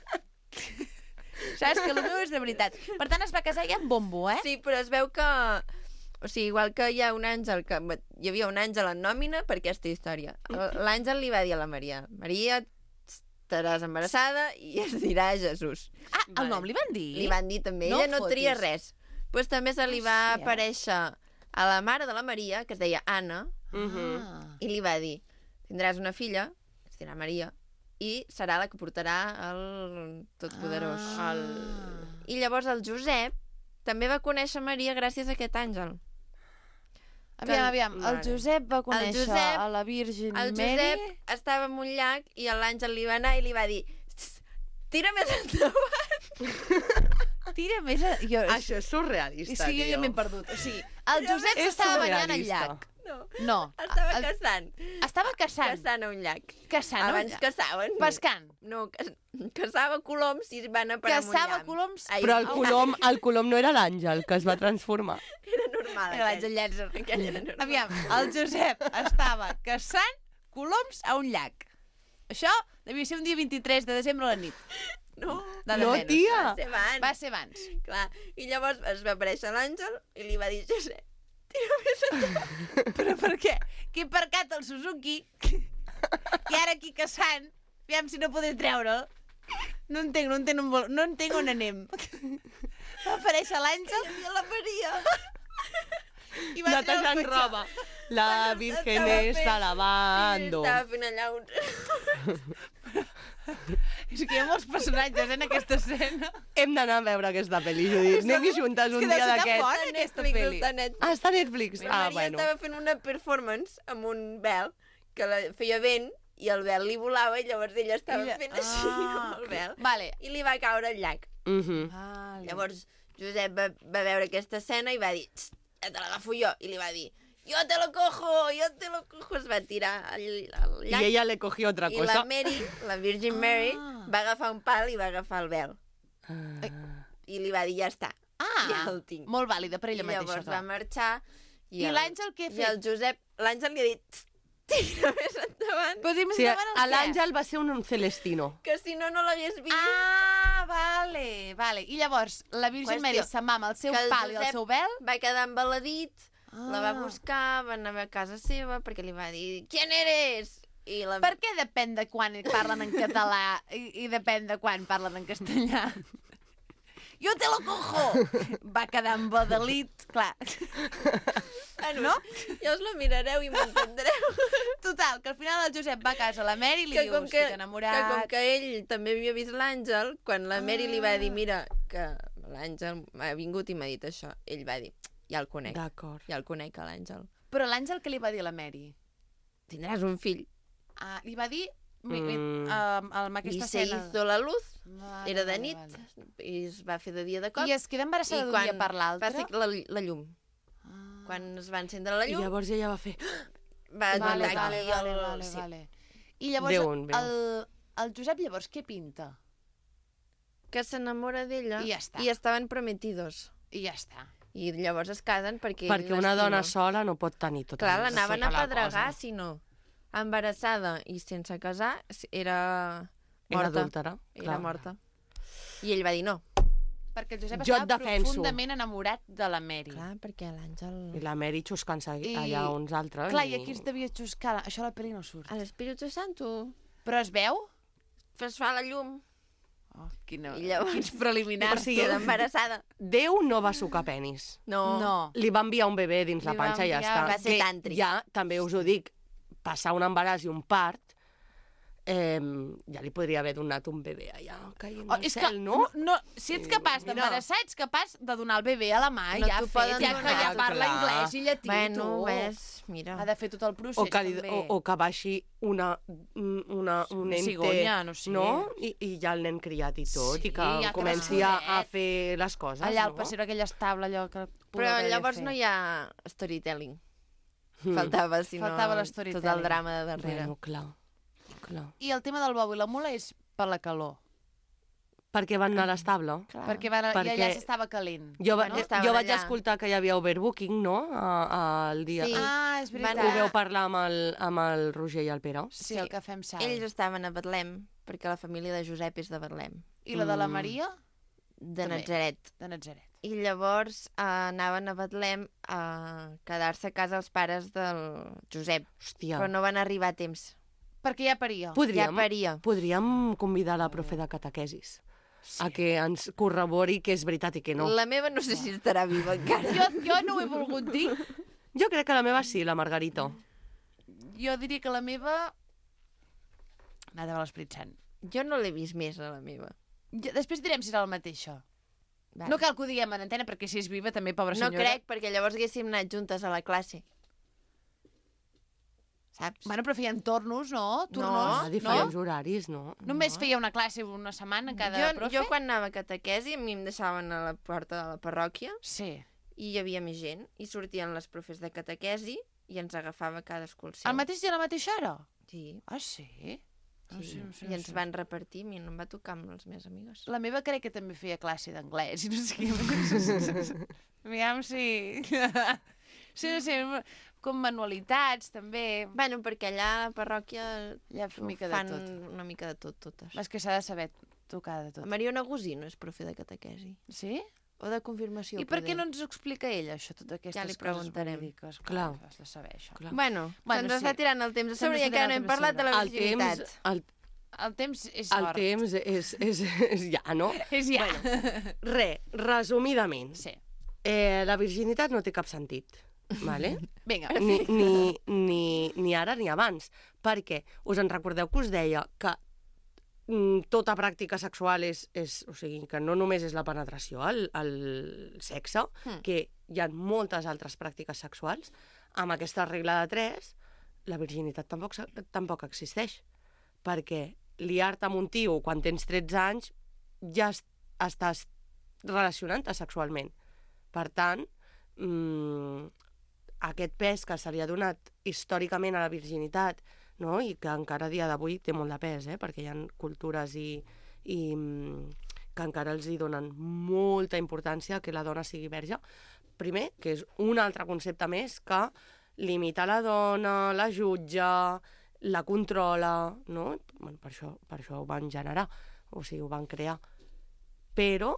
Saps que el meu és de veritat. Per tant, es va casar ja amb bombo, eh? Sí, però es veu que... O sigui, igual que hi ha un àngel, que hi havia un àngel en nòmina per aquesta història. L'àngel li va dir a la Maria, Maria, estaràs embarassada i es dirà Jesús. Ah, el nom li van dir? Li van dir també, No ella no fotis. tria res. Pues també se li va Ah, sí, eh? aparèixer a la mare de la Maria, que es deia Anna, Ah. i li va dir, tindràs una filla, es dirà Maria, i serà la que portarà el Totpoderós. Ah. El... I llavors el Josep també va conèixer Maria gràcies a aquest àngel. Aviam, aviam. El Mare. Josep va conèixer Josep- a la Virgin El Mary. Josep estava en un llac i l'àngel li va anar i li va dir tira més endavant. Tira més... A... Jo... Això és surrealista, Sí, jo ja tio. m'he perdut. O sigui, el Josep És s'estava banyant al surrealista. llac. No, No. estava el... caçant. Estava caçant. Caçant a un llac. Caçant a un Abans llac. caçaven. Pescant. No, ca... caçava coloms i es van a parar en un Caçava llamp. coloms. Ai, Però el au, colom, el colom no era l'àngel, que es va transformar. Era normal. Era aquell. l'àngel Llàtzer. Aquell era normal. Aviam, el Josep estava caçant coloms a un llac. Això devia ser un dia vint-i-tres de desembre a la nit. No, Nada No, menys. tia. va ser abans. Va ser abans. Clar. I llavors es va aparèixer l'àngel i li va dir, Josep, tira més endavant. Però per què? Que he aparcat el Suzuki i ara aquí caçant, aviam si no podré treure'l. No entenc, no entenc on, vol... no entenc on anem. Va aparèixer l'àngel I la Maria. i va treure Netejant el cotxe. roba. La Virgen Estava està fent- lavando. Estava fent allà un... És que hi ha molts personatges en aquesta escena. Hem d'anar a veure aquesta pel·li, Judit. Anem-hi juntes un que deu dia ser tan d'aquests. fort. aquesta pel·li. Està net. Ah, està a Netflix. La Ah, Maria bueno. estava fent una performance amb un vel que la feia vent i el vel li volava i llavors ella estava Ella- fent així Ah. amb el vel Vale. i li va caure al llac. Mhm. Vale. Llavors Josep va, va veure aquesta escena i va dir, "Txt, ja te l'agafo jo, i li va dir, yo te lo cojo, yo te lo cojo, es va tirar al, al I llac. ella le cogió otra I cosa. la Mary, la Virgin Mary, Ah. va agafar un pal i va agafar el vel. Ah. I li va dir, ja està, Ah, ja el tinc. molt vàlida per I ella mateixa. llavors va clar. marxar. I l'Àngel què ha I el fet? Josep, l'Àngel li ha dit, "Txt, tira més endavant, Però dime O sigui, endavant el què? l'Àngel va ser un celestino. que si no, no l'hagués vist. Ah, vale, vale. I llavors, la Virgin Qüestió, Mary se'n va amb el seu que el pal i el Josep- seu vel. Va quedar embaladit, Ah. la va buscar, va anar a casa seva perquè li va dir, "¿Quién eres?" I la... Per què depèn de quan parlen en català i, i depèn de quan parlen en castellà? Jo te lo cojo! Va quedar embadalit, clar. Bueno, no? Ja us la mirareu i m'entendreu. Total, que al final el Josep va a casa a la Mary i li que diu, com que, estic que enamorat... com que ell també havia vist l'Àngel, quan la Mary li va dir, mira, que l'Àngel ha vingut i m'ha dit això, ell va dir, ja el conec, D'acord. ja el conec, a l'Àngel. Però l'Àngel què li va dir a la Mary? Tindràs un fill. Ah, li va dir... Mi, mi, Mm. uh, amb I aquesta se escena... hizo la luz, Vale, era de vale, nit, vale. i es va fer de dia de cop. I es queda embarassada d'un dia per l'altre? va ser la, la llum. Ah. Quan es va encendre la I llum, llavors ella va fer... va Vale, donar vale, aquí vale, el... vale, sí. vale. I llavors, Déu on veu. el, el Josep llavors què pinta? Que s'enamora d'ella I ja està. i estaven prometidos. I ja està. I llavors es casen perquè Perquè ell una l'estima. dona sola no pot tenir tot Clar, el- l'anaven tota a la pedregar, cosa. si no. Embarassada i sense casar, era Era morta. adúltera, Era clar. morta. I ell va dir no. Perquè el Josep Jo et estava defenso. profundament enamorat de la Mary. Clar, Clar, perquè l'Àngel... I la Mary xuscant-se I- allà uns altres. Clar, i aquí es devia xuscar. Això a la pel·li no surt. A l'Espíritu Santo Però es veu? es fa la llum Oh, quina... i llavors... Quins preliminars. O sigui, tu. queda embarassada. Déu no va sucar penis. No. No. Li va enviar un bebè dins Li la va panxa i ja enviar- està. va ser Que tàntric. Ja, també us ho dic, passar un embaràs i un part, eh, ja li podria haver donat un bebè allà, caient Oh, del és que, cel, no? no, no, si ets capaç Mira. d'embarassar, ets capaç de donar el bebè a la mà, No ja t'ho fet, poden ja que donar, ja parla clar. anglès i llatí, Bueno, tu. ves, mira. Ha de fer tot el procés, O que, li, també. o, o que baixi una, una, un Una ente, cigonya, no sé. no? I, I ja el nen criat i tot, Sí, i que ja que comenci a, a nascudet. fer les coses, Allà al no? passeig aquella estable, allò que... Però llavors no hi ha storytelling. Faltava, si no, Faltava tot l'storytelling. el drama de darrere. Bueno, clar, clar. I el tema del bou i la mula és per la calor. Per què van anar a l'estable? Clar. Perquè van, Perquè- ja, ja s'estava calent. Jo, va, Bueno, jo estaven vaig allà. escoltar que hi havia overbooking, no? A, a, el dia... Sí. Ah, és Van veritat. Ho veu parlar amb el, amb el Roger i el Pere? Sí, el que fem sal. Ells estaven a Betlem, perquè la família de Josep és de Betlem, I la de la Mm. Maria, de També. Natzaret. de Natzaret. I llavors eh, anaven a Betlem a quedar-se a casa els pares del Josep, Hòstia, però no van arribar a temps. Perquè ja paria. podríem, Ja paria. podríem convidar la profe de catequesis sí. a que ens corrobori que és veritat i que no. La meva no sé si estarà viva encara. Jo, jo no ho he volgut dir. Jo crec que la meva sí, la Margarita. Jo diria que la meva... Nada de l'Esprit Sant. Jo no l'he vist més, a la meva. Jo, després direm si serà la mateixa. Vale. No cal que ho diguem en antena, perquè si és viva també, pobra No senyora... crec, perquè llavors haguéssim anat juntes a la classe. Saps? Bueno, però feien tornos, no? Turnos, Ah, diferents no? horaris, no? Només feia una classe una setmana en cada jo, profe? jo quan anava a catequesi, a mi em deixaven a la porta de la parròquia Sí. i hi havia més gent, i sortien les profes de catequesi i ens agafava cadascú el seu. El mateix dia a la mateixa hora? Sí, Ah, sí? No sí. sé, no sé, I no ens sé. van repartir, a mi no em va tocar amb les meves amigues. La meva crec que també feia classe d'anglès i no sé què. Aviam si... Sí, no sé, com manualitats, també. Bueno, perquè allà a la parròquia Hi ha una mica de fan tot. una mica de tot, totes. És que s'ha de saber tocar de La tot. Mariona Gusino és profe de catequesi. Sí? O de confirmació, I per què poder. no ens ho explica ella, això, totes aquestes Ja li coses preguntarem. verídiques? Clar. Has de saber això. Clar. Bueno, Bueno, se'ns sí. està tirant el temps a Se'ns sobre i està encara tirant no el hem temps a parlat de la El virginitat. temps, el, El temps és el hort. temps és, és, és ja, no? És ja. Bueno, re, resumidament, Sí. eh, la virginitat no té cap sentit, vale? Vinga. ni, ni, ni, ni ara ni abans, perquè us en recordeu que us deia que mm, tota pràctica sexual és, és, o sigui, que no només és la penetració, el, el sexe, Mm. que hi ha moltes altres pràctiques sexuals, amb aquesta regla de tres, la virginitat tampoc, se- tampoc existeix, perquè liar-te amb un tio quan tens tretze anys ja es, estàs relacionant-te sexualment. Per tant, mmm, aquest pes que se li ha donat històricament a la virginitat, no? I que encara a dia d'avui té molt de pes, eh? Perquè hi ha cultures i, i mm, que encara els hi donen molta importància que la dona sigui verge. Primer, que és un altre concepte més que limita la dona, la jutja, la controla, no? Bueno, per això, per això ho van generar, o sigui, ho van crear. Però,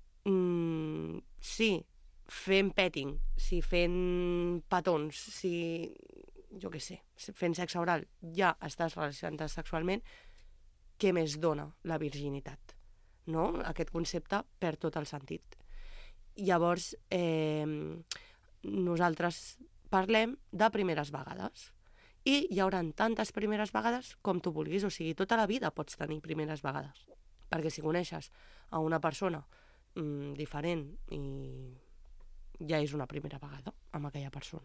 mm, sí, fent petting, si fent petons, si, jo què sé, si fent sexe oral, ja estàs relacionant sexualment, què més dona la virginitat? No? Aquest concepte perd tot el sentit. Llavors, eh, nosaltres parlem de primeres vegades. I hi haurà tantes primeres vegades com tu vulguis, o sigui, tota la vida pots tenir primeres vegades. Perquè si coneixes a una persona mm, diferent i ja és una primera vegada amb aquella persona.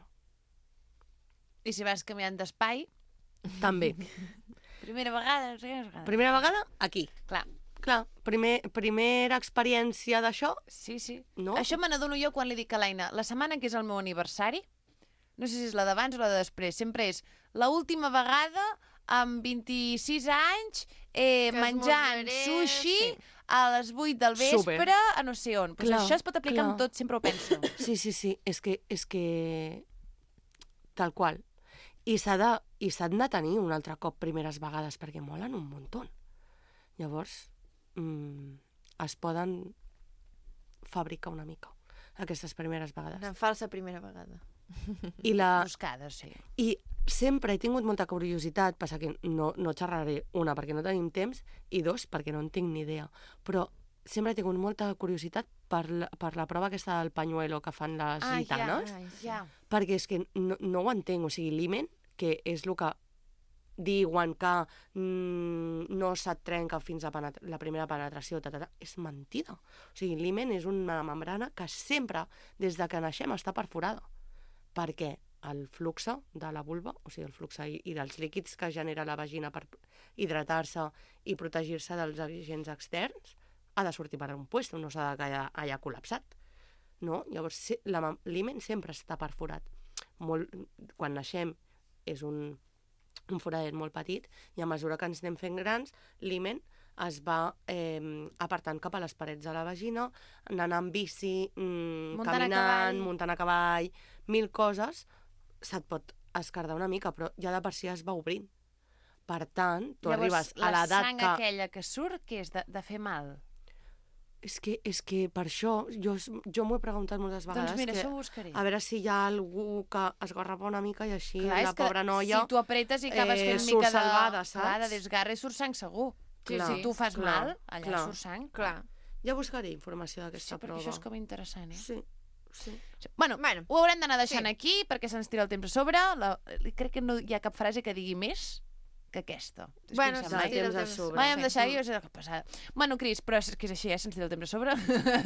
I si vas canviant d'espai, També. primera vegada, no sé què, no sé què. Primera vegada, aquí. Clar. Clar, primer, primera experiència d'això, Sí, sí. no? Això me n'adono jo quan li dic a l'Aina, la setmana que és el meu aniversari, no sé si és la d'abans o la de després, sempre és la última vegada amb vint-i-sis anys eh, Que menjant esmorzaré, sushi sí. a les vuit del vespre Súper. a no sé on. Pues Clar, això es pot aplicar clar. amb tot, sempre ho penso. Sí, sí, sí, és que, és que... tal qual. I s'ha de, i s'han de tenir un altre cop primeres vegades, perquè molen un muntó. Llavors, mm, es poden fabricar una mica, aquestes primeres vegades. Una falsa primera vegada. I, la, Buscada, sí. I sempre he tingut molta curiositat, passa que no, no xerraré, una, perquè no tenim temps, i dos, perquè no en tinc ni idea. Però sempre he tingut molta curiositat per la, per la prova aquesta del pañuelo que fan les Ah, gitanes. ja, ja. Perquè és que no, no ho entenc, o sigui, l'himen, que és el que diuen que mm, no se't trenca fins a penetra la primera penetració, ta, ta, ta, és mentida. O sigui, l'himen és una membrana que sempre, des de que naixem, està perforada. Perquè el flux de la vulva, o sigui, el flux i, i dels líquids que genera la vagina per hidratar-se i protegir-se dels agents externs, ha de sortir per un puesto, no s'ha de quedar allà col·lapsat. No? Llavors, sí, la- l'himen sempre està perforat. Molt, quan naixem és un, un foradet molt petit i a mesura que ens anem fent grans, l'himen es va eh, apartant cap a les parets de la vagina, anant en bici, mm, Muntant a caminant, cavall. muntant a cavall, mil coses, se't pot escardar una mica, però ja de per si es va obrint. Per tant, tu Llavors, arribes a la l'edat sang que... aquella que surt, que és de, de fer mal? És que, és que per això, jo, jo m'ho he preguntat moltes vegades. Doncs mira, que, això ho buscaré. a veure si hi ha algú que esgarrapa una mica i així Clar, la és que pobra noia... si tu apretes i acabes eh, fent una surt mica de... salvada, Clar, de saps? desgarre i surt sang segur. Sí, si sí. tu fas Clar, mal, allà clar. surt sang. Clar. Ja buscaré informació Sí, d'aquesta perquè prova. això és com interessant, eh? Sí, sí. Bueno, Bueno, ho haurem d'anar deixant sí. aquí perquè se'ns tira el temps a sobre. La... Crec que no hi ha cap frase que digui més que aquesta. Es Bueno, pensa sí, mai. tira el temps a temps. sobre. Mai hem Sí. deixat i és que passada. Bueno, Cris, però és que és així, eh? Se'ns tira el temps a sobre.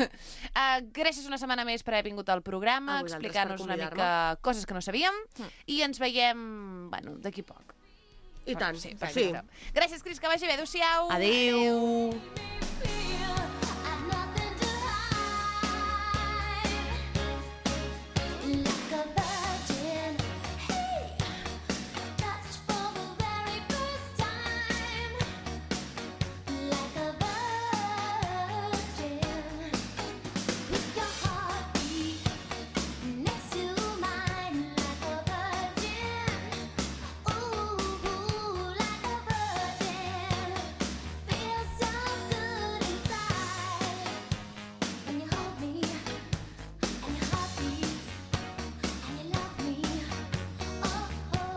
uh, gràcies una setmana més per haver vingut al programa, A vosaltres explicar-nos per una convidar-me. mica coses que no sabíem Mm. i ens veiem, bueno, d'aquí poc. I tant, Sí, sí. perfecte. Gràcies, Cris, que vagi bé. Adéu-siau. Adéu. I've nothing to hide, like a virgin. Hey, touched for the very first time, like a virgin. With your heartbeat next to mine, like a virgin. Ooh, like a virgin. Feels so good inside when you hold me and your heart beats and you love me. Oh,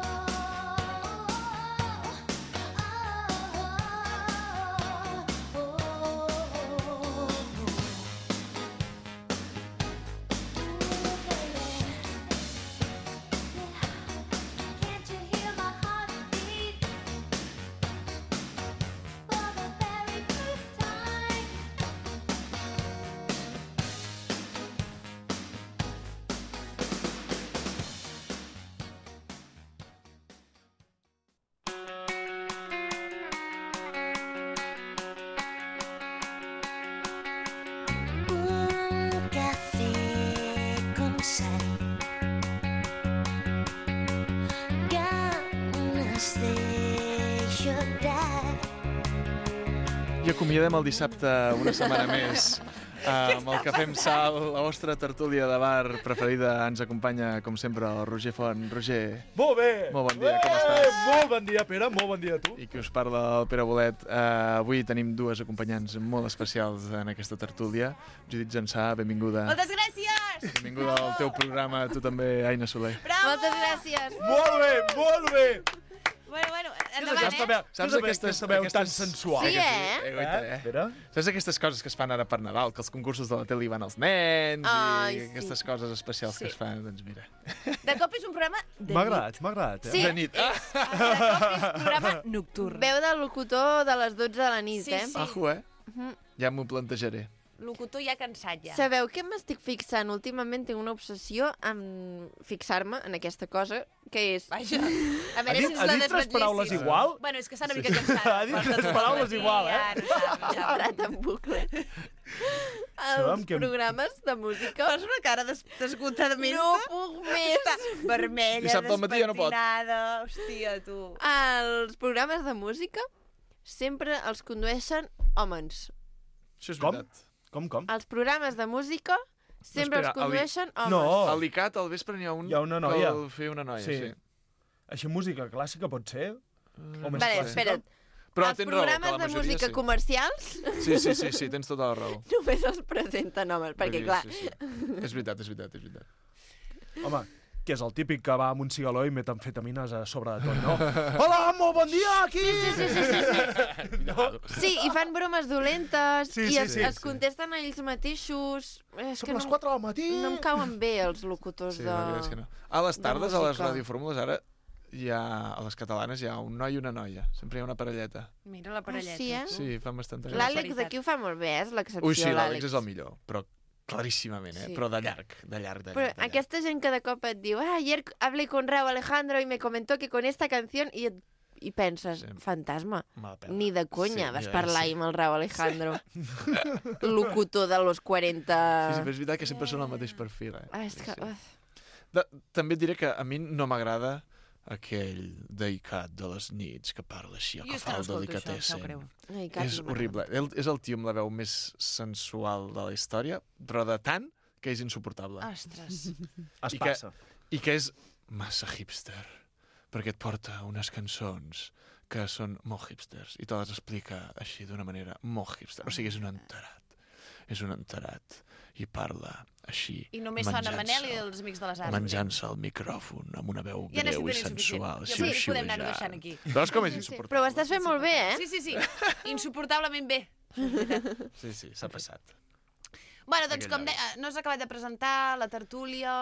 can't you hear my heartbeat for the very first time? Un café con sal, ganas de llorar. I acomiadem el dissabte una setmana més amb el Cafè amb Sal, la vostra tertúlia de bar preferida. Ens acompanya, com sempre, el Roger Font. Roger, Molt bé! Molt bon dia, com Eh, estàs? Molt bon dia, Pere, molt bon dia a tu. i qui us parla, el Pere Bolet. Uh, avui tenim dues acompanyants molt especials en aquesta tertúlia. Judit Jansà, benvinguda. Moltes gràcies! Benvinguda al teu programa, tu també, Aina Soler. Bravo! Moltes gràcies. Molt bé, molt bé! Bueno, bueno, Saps endavant, aquesta eh? veu, Saps saps aquestes- aquesta veu tan aquestes- sensual? Sí, eh? Eh, guaita, Eh, eh? Pere? Saps aquestes coses que es fan ara per Nadal, que els concursos de la tele hi van els nens Ai, i sí. aquestes coses especials Sí. que es fan, doncs mira. De cop és un programa de M'ha nit. agradat, m'ha agradat. Eh? Sí. De nit. Ah, De cop és programa nocturn. Veu del locutor de les dotze de la nit, Sí, eh? sí. Ajo, eh? Mhm. Ja m'ho plantejaré. Locutor ja cansat, ja. Sabeu què m'estic fixant? Últimament tinc una obsessió en fixar-me en aquesta cosa, que és... Vaja. A Ha veure dit, si ens ha la dit tres paraules desvetllessis. igual? Bueno, és que està una mica cansat. Ha dit tres paraules igual, eh? Ja, no sap, no He sap. parat en bucle. Els que... programes de música... Fas una cara des desgotament. No puc més. Està vermella, Dissabte al matí ja no pot. despentinada. Hòstia, tu. Els programes de música sempre els condueixen homes. Això és Com? veritat. Com, com? Els programes de música sempre espera, els condueixen homes. No. Al Licat, al vespre, n'hi ha un Hi ha una noia. que el feia una noia, sí. Sí. Així música clàssica pot ser? O més Vale, clàssica? espera't. Però els tens raó, que programes la de majoria música sí. comercials Sí, sí, sí, sí, tens tota la raó. només els presenten homes, perquè Sí, clar... Sí, sí. És veritat, és veritat, és veritat. Home, que és el típic que va amb un cigaló i metamfetamines a sobre de tot, no? Hola, molt bon dia, aquí! Sí, sí, sí, sí, sí. No? Sí, i fan bromes dolentes Sí, i sí, es, sí, es sí. contesten a ells mateixos. És Són que les no, quatre del matí! no em cauen bé els locutors Sí, de... la veritat és que no. A les de tardes, a les música. radiofórmules, ara hi ha, a les catalanes hi ha un noi i una noia. Sempre hi ha una parelleta. Mira la parelleta. sí, eh? tu. Sí, fan bastant gràcia. L'Àlex d'aquí ho fa molt bé, és l'excepció, Ui, sí, l'Àlex l'Àlex. és el millor, però claríssimament, eh? Sí. Però de llarg, de llarg, de llarg. Però de llarg. aquesta gent que de cop et diu ah, ayer hablé con Raúl Alejandro y me comentó que con esta canción i, et, i penses, Sí. fantasma, Mala pela. ni de conya Sí, vas ja, parlar sí. amb el Raúl Alejandro, locutor de los quaranta... Sí, sí, però és veritat que sempre són el mateix perfil, eh? Ah, és que... Sí. uf. De, també et diré que a mi no m'agrada aquell deicat de les nits que parla així, Jo que és que fa no el escolto això, em sap delicatessen. greu. Ai, cap, És no m'agrada. horrible. Ell és el tio amb la veu més sensual de la història, però de tant que és insuportable. Ostres. Es I que- passa. I que és massa hipster, perquè et porta unes cançons que són molt hipsters i te les explica així d'una manera molt hipster. O sigui, és un enterat. És un enterat. I parla així, I només sona menjant-se- Manel i els Amics de les Arts. menjant-se el micròfon amb una veu Ja n'és greu i suficient. sensual. Ja xiu, podem- podem anar-ho xiulejant. deixant aquí. Veus com és Sí, sí. insuportable? Però ho estàs fent molt bé, eh? Sí, sí, sí. Insuportablement bé. Sí, sí, s'ha passat. Bueno, doncs, Aquell com noi. de... no has acabat de presentar la tertúlia...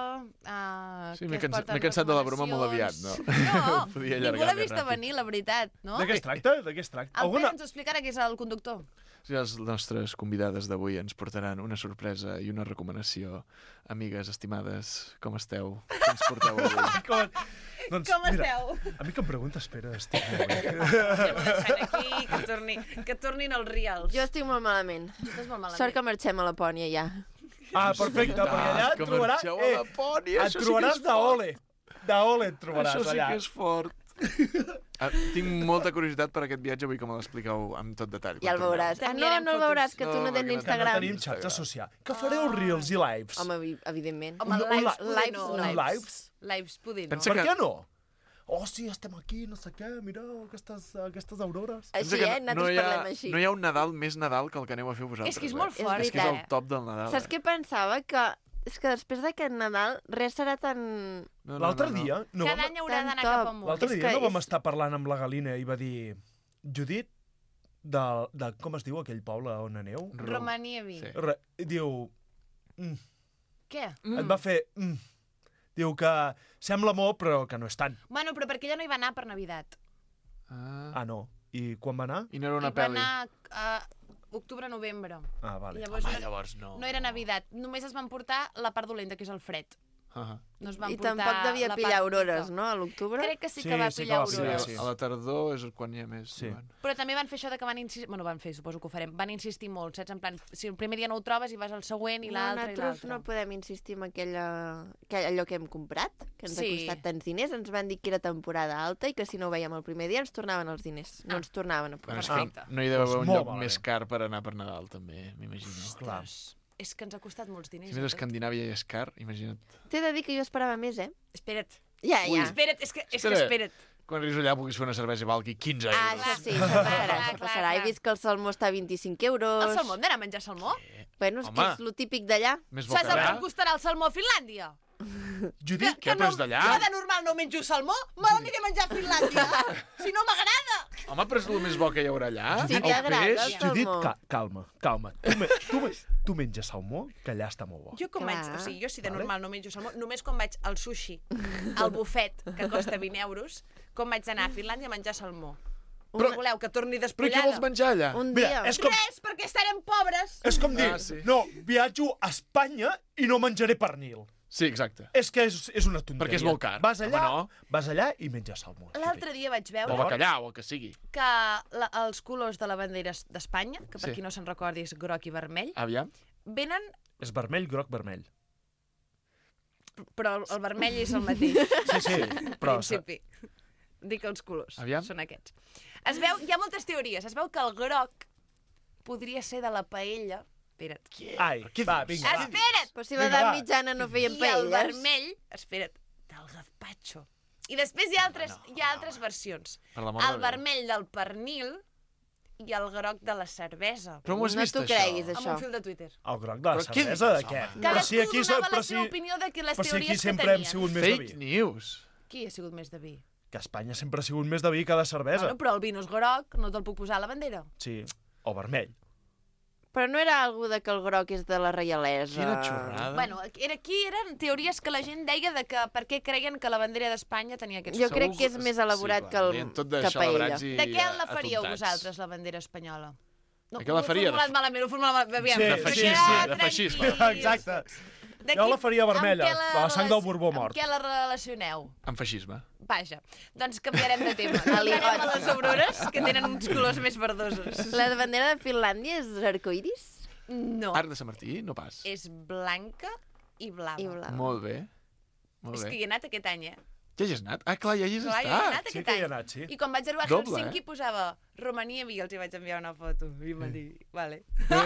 Uh, Sí, m'he cansat, m'he cansat de la broma molt aviat, no? No, Podia ningú allargar l'ha més vist ràpid. venir, la veritat, no? De què es tracta? De què es tracta? El Alguna... Pere ens ho explicarà, que és el conductor. Sí, les nostres convidades d'avui ens portaran una sorpresa i una recomanació. Amigues, estimades, com esteu? Com ens porteu avui? Com... Doncs, Com mira, esteu? a mi que em preguntes, Pere, estic molt bé. Anem deixant aquí, que, torni, que tornin els reals. Jo estic molt malament. Tu estàs molt malament. Sort que marxem a Lapònia ja. Ah, perfecte, perquè allà et que trobaràs... marxeu a Lapònia, et això sí que trobaràs és d'Ole. D'Ole et trobaràs Això sí allà. que és fort. Ah, tinc molta curiositat per aquest viatge, vull que me l'expliqueu amb tot detall. Ja el quan torneu. veuràs. Ah, no, T'enviarem no el fotos. veuràs, que tu No, no tens perquè no Que no Instagram. tenim xarxa social. Que fareu reels i lives. Home, evi- evidentment. Home, Un- un lives, li- poder lives no. no. Lives? Lives, poder no. Pensa Per que- què no? Oh, sí, estem aquí, no sé què, mira aquestes, aquestes aurores. Així, Pensa que eh? no, Nosaltres hi ha, parlem així. no hi ha un Nadal més Nadal que el que aneu a fer vosaltres. És que és eh? molt És fort. És que és el veritat, top del Nadal. Saps eh? què pensava? Que és que després d'aquest Nadal res serà tan... No, no, L'altre no, no. dia... No Cada vam... any haurà Tan d'anar top. cap amunt. L'altre És dia que no vam és- estar parlant amb la Galina i va dir... Judit, de, de com es diu aquell poble on aneu? Romanievi. Sí. Re, diu... Mm, Què? mm. Et va fer... Mm. Diu que sembla molt, però que no és tant. Bueno, però perquè ella no hi va anar per Navidad. Ah. Ah, no. I quan va anar? I no era una Hi va pel·li. anar a octubre-novembre. Ah, vale. I llavors, Home, no, llavors no. no era Navidad. Només es van portar la part dolenta, que és el fred. Ah, No es van I portar tampoc devia la pillar part aurores, bonica. no? A l'octubre? Crec que sí Sí, que va sí que pillar va pillar, aurores. sí. A la tardor és quan hi ha més. Sí. Joan. Però també van fer això de que van insistir... Bueno, van fer, suposo que ho farem. Van insistir molt, saps? En plan, si el primer dia no ho trobes i vas al següent i No, l'altre i nosaltres l'altre. no podem insistir en aquella, que allò que hem comprat, que ens Sí. ha costat tants diners. Ens van dir que era temporada alta i que si no ho veiem el primer dia ens tornaven els diners. No Ah. ens tornaven a Bueno, posar. és Perfecte. que no hi deu haver Doncs un molt lloc malament. més car per anar per Nadal, també, m'imagino. Clar. És que ens ha costat molts diners. Si més i a tot. Escandinàvia i és car, imagina't. T'he de dir que jo esperava més, eh? Espera't. Ja, Ui. ja. Espera't, és que, és que Espera. espera't. Quan arribis allà puguis fer una cervesa i valgui quinze euros. Ah, això sí, això Clar, passarà, clar, això clar, passarà. He clar. vist que el salmó està a vint-i-cinc euros. El salmó, hem d'anar a menjar salmó? Bueno, és Home. que és lo típic d'allà. Més Saps el bocadà. que costarà el salmó a Finlàndia? Judit, Què, però és d'allà? Jo de normal no menjo salmó, me l'aniré a menjar a Finlàndia. Si no m'agrada. Home, però és el més bo que hi haurà allà. Sí, el t'agrada el peix, Judit, salmó. ca calma, calma. Tu, me, tu, me, tu menges salmó, que allà està molt bo. Jo com Clar. vaig, o sigui, jo si de Vale. normal no menjo salmó, només quan vaig al sushi, al bufet, que costa vint euros, com vaig anar a Finlàndia a menjar salmó. Una- Però voleu que torni Però què despullada? vols menjar allà? Un Mira, dia. és com, Res, perquè estarem pobres. és com dir, Ah, sí. no, viatjo a Espanya i no menjaré pernil. Sí, exacte. És que és, és una tonteria. Perquè és molt car. Vas allà, Home, no. vas allà i menges salmó. L'altre dia vaig O veure bacallà, o el que sigui. que la, els colors de la bandera d'Espanya, que per Sí. qui no se'n recordi és groc i vermell, Aviam. venen... És vermell, groc, vermell. Però el, el vermell és el mateix. Sí, sí, però... En principi. Dic els colors. Aviam. Són aquests. Es veu, hi ha moltes teories. Es veu que el groc podria ser de la paella. Espera't. Ai, va, vinga, va. Espera't! Però si Vinga, l'edat va. mitjana no feien I el paelles. vermell, espera't, del gazpacho. I després hi ha altres, no, hi ha altres versions. Per l'amor de El Déu. vermell del pernil i el groc de la cervesa. Però m'ho has No vist, t'ho això? creguis, Amb això. un fil de Twitter. El groc de la Però què cervesa, de dius, què? home? Però si Cadascú aquí, donava però la si, seva opinió de que les però si aquí teories que sempre hem tenien. sigut més de Fake vi. news. Qui ha sigut més de vi? Que Espanya sempre ha sigut més de vi que de cervesa. Bueno, però el vi no és groc, no te'l puc posar a la bandera. Sí, o vermell. Però no era algú de que el groc és de la reialesa. Quina xorrada. Bueno, era, aquí eren teories que la gent deia de que per què creien que la bandera d'Espanya tenia aquests Jo colors. crec que és més elaborat sí, que el deien tot de que paella. celebrats i De què la a- faríeu atontats. vosaltres, la bandera espanyola? No, De què la faria? Ho he formulat malament, ho he formulat malament. Aviam, Sí, de de què- feixisme, de tranquils. feixisme. Exacte. De Jo qui- la faria vermella, amb què de la sang del relac- Borbó mort. Amb què la relacioneu? Amb feixisme. Vaja, doncs canviarem de tema. Ali Anem a Roig. les aurores, que tenen uns colors més verdosos. La bandera de Finlàndia és arcoiris? No, Arc de Sant Martí? No pas. és blanca i blava. I blau. Molt bé. Molt És bé. que hi he anat aquest any, eh? Ja hi has anat? Ah, clar, ja hi has Clar, hi he estat. anat Sí aquest que hi he any. anat, sí. I quan vaig arribar a Doble, Helsinki eh? posava Romania i els hi vaig enviar una foto. I em van dir, vale.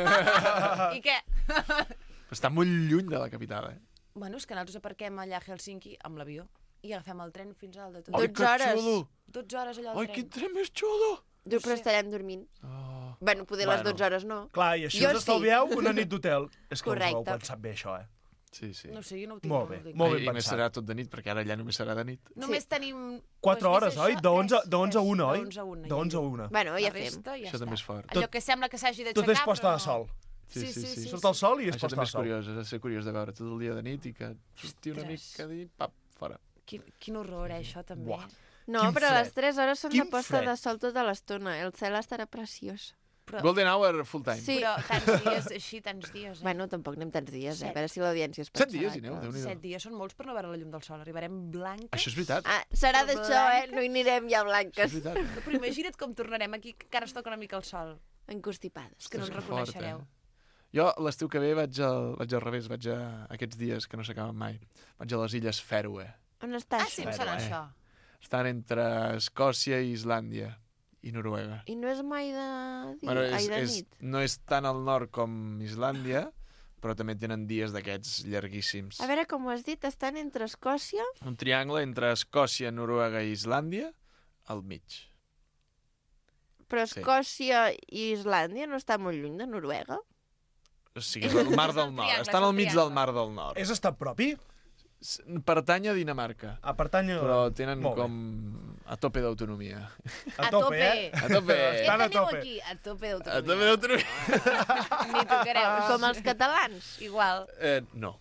I què? Però està molt lluny de la capital, eh? Bueno, és que nosaltres aparquem allà a Helsinki amb l'avió i agafem el tren fins al de tot. Ai, Dotze que hores. xulo! dotze hores allà al Ai, tren. quin tren més xulo! Jo, però estarem dormint. Oh. Bueno, poder les Bueno. dotze hores no. Clar, i així Jo us sí. estalvieu una nit d'hotel. És que us ho heu Correcte. pensat bé, això, eh? Sí, sí. No sé, jo no ho tinc. Molt no bé, ho tinc. molt I, ben I més pensat. serà tot de nit, perquè ara ja només serà de nit. Només tenim... Quatre Ho has hores, vist, oi? això? De onze, Tres, de onze a tres. una, oi? De onze a una. De onze a una. Bueno, ja La fem. resta ja Això també és està. fort. Allò que sembla que s'hagi d'aixecar, Tot és posta però de sol. Sí, sí, sí. sí. Surt el sol i és Això posta també de és sol. curiós, és de ser curiós de veure tot el dia de nit i que surti una Ostres. mica de nit, pap, fora. Quin, quin horror, eh, això, també. Buah. No, Quin però fred. les tres hores són Quin de posta fred. de sol tota l'estona. El cel estarà preciós. Però, Golden Hour full time. Sí. però tants dies, així, tants dies, eh? Bueno, tampoc anem tants dies, eh? Set. A veure si l'audiència es Set pensarà dies hi aneu, que- Déu-n'hi-do. Set dies són molts per no veure la llum del sol. Arribarem blanques. Això és veritat. Ah, serà Però d'això, eh? blanques. No hi anirem ja Això és blanques. veritat. Però imagina't com tornarem aquí, que encara es toca una mica el sol. Encostipades. Que no ens Ostres, que fort, reconeixereu. eh? Jo l'estiu que ve vaig al, vaig al revés, vaig a aquests dies que no s'acaben mai. Vaig a les illes Fèroe. On està Ah, això? sí, em sona eh? això. Estan entre Escòcia i Islàndia i Noruega. I no és mai de, dia, Bueno, ai, és, de és, nit. no és tan al nord com Islàndia, però també tenen dies d'aquests llarguíssims. A veure, com ho has dit, estan entre Escòcia... Un triangle entre Escòcia, Noruega i Islàndia al mig. Però Sí. Escòcia i Islàndia no està molt lluny de Noruega? O sigui, és el mar del nord. triangle, Estan és al un mig triangle. del mar del nord. És estat propi? S- Pertany a Dinamarca, A pertany a... però tenen Molt bé. com a tope d'autonomia. A tope, eh? A tope! Què Estan a teniu tope. aquí? A tope A d'autonomia. tope d'autonomia. Ni tocareu. Com els catalans. Igual, Eh, no,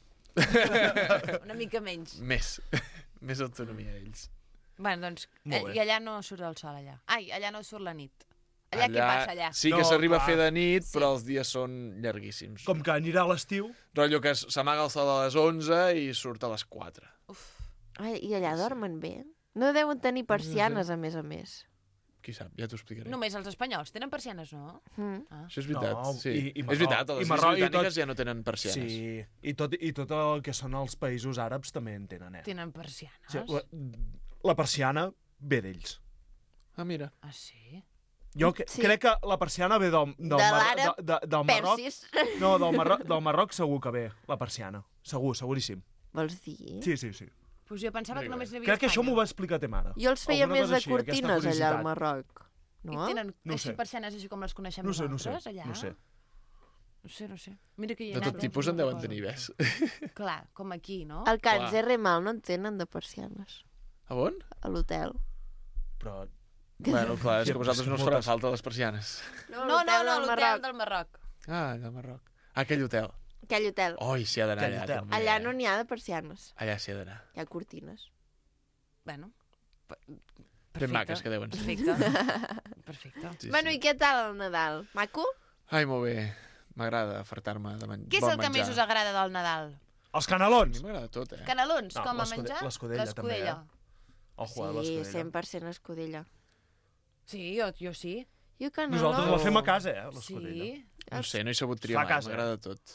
una mica menys. més. Més autonomia, ells. Bueno, doncs, Molt eh, bé. i allà no surt el sol, allà. Ai, allà no surt la nit. Allà, què passa, allà? Sí que No, s'arriba a clar. fer de nit, Sí. però els dies són llarguíssims. Com que anirà l'estiu... Rotllo que s- s'amaga el sol a les onze i surt a les quatre. Ai, I allà dormen bé? No deuen tenir persianes, a més a més. Qui sap, ja t'ho explicaré. Només els espanyols tenen persianes, no? Mm. Ah. Això és veritat, No, sí. i- i és Marroc- veritat, a i les Marroc Illes i tot- Britàniques ja no tenen persianes. Sí, i tot, i tot el que són els països àrabs també en tenen, eh? Tenen persianes? Sí, la, la persiana ve d'ells. Ah, mira. Ah, sí? Jo que, Sí. crec que la persiana ve del, del, De Mar- l'àrab de, de, del Marroc. Persis. No, del Marroc, del Marroc segur que ve, la persiana. Segur, seguríssim. Vols dir? Sí, sí, sí. Pues jo pensava que només n'hi havia Crec que això Espanya. m'ho va explicar te mare. Jo els feia Alguna més cosa de així, aquesta cortines allà curiositat. al Marroc. I No? tenen No ho així sé. persianes així com les coneixem No ho sé, no ho sé. nosaltres, allà? No ho sé. No sé, no sé. Mira que hi he De anat, tot eh, tipus no en deuen recordo. tenir, ves. Clar, com aquí, no? Al Can Clar. Zerre Mal no en tenen de persianes, A on? a l'hotel. Però Bueno, clar, és Sí, que a vosaltres no us moltes. faran falta les persianes. No, no, no, del l'hotel Marroc. del Marroc. Ah, del Marroc. Ah, aquell hotel. Aquell hotel. Oi, s'hi ha d'anar Aquell allà, hotel. també. Allà no n'hi ha de persianes, Allà s'hi ha d'anar. hi ha cortines. Bueno, pe- Ben perfecte. maques que deuen ser. Perfecte. Perfecte. Sí, Bueno, sí. i què tal el Nadal? Maco? Ai, molt bé. M'agrada afartar-me de men... Què és bon el que menjar. més us agrada del Nadal? els A canelons! mi m'agrada tot, eh? Canelons, No, com a l'escude- menjar? l'escudella també, eh? Ojo, eh, Sí, l'escudella. cent per cent escudella. Sí, jo, jo sí. Jo canelons... Nosaltres la fem a casa, eh, Sí. l'escudella. No sé, no he sabut triar Fa mai, casa. m'agrada tot.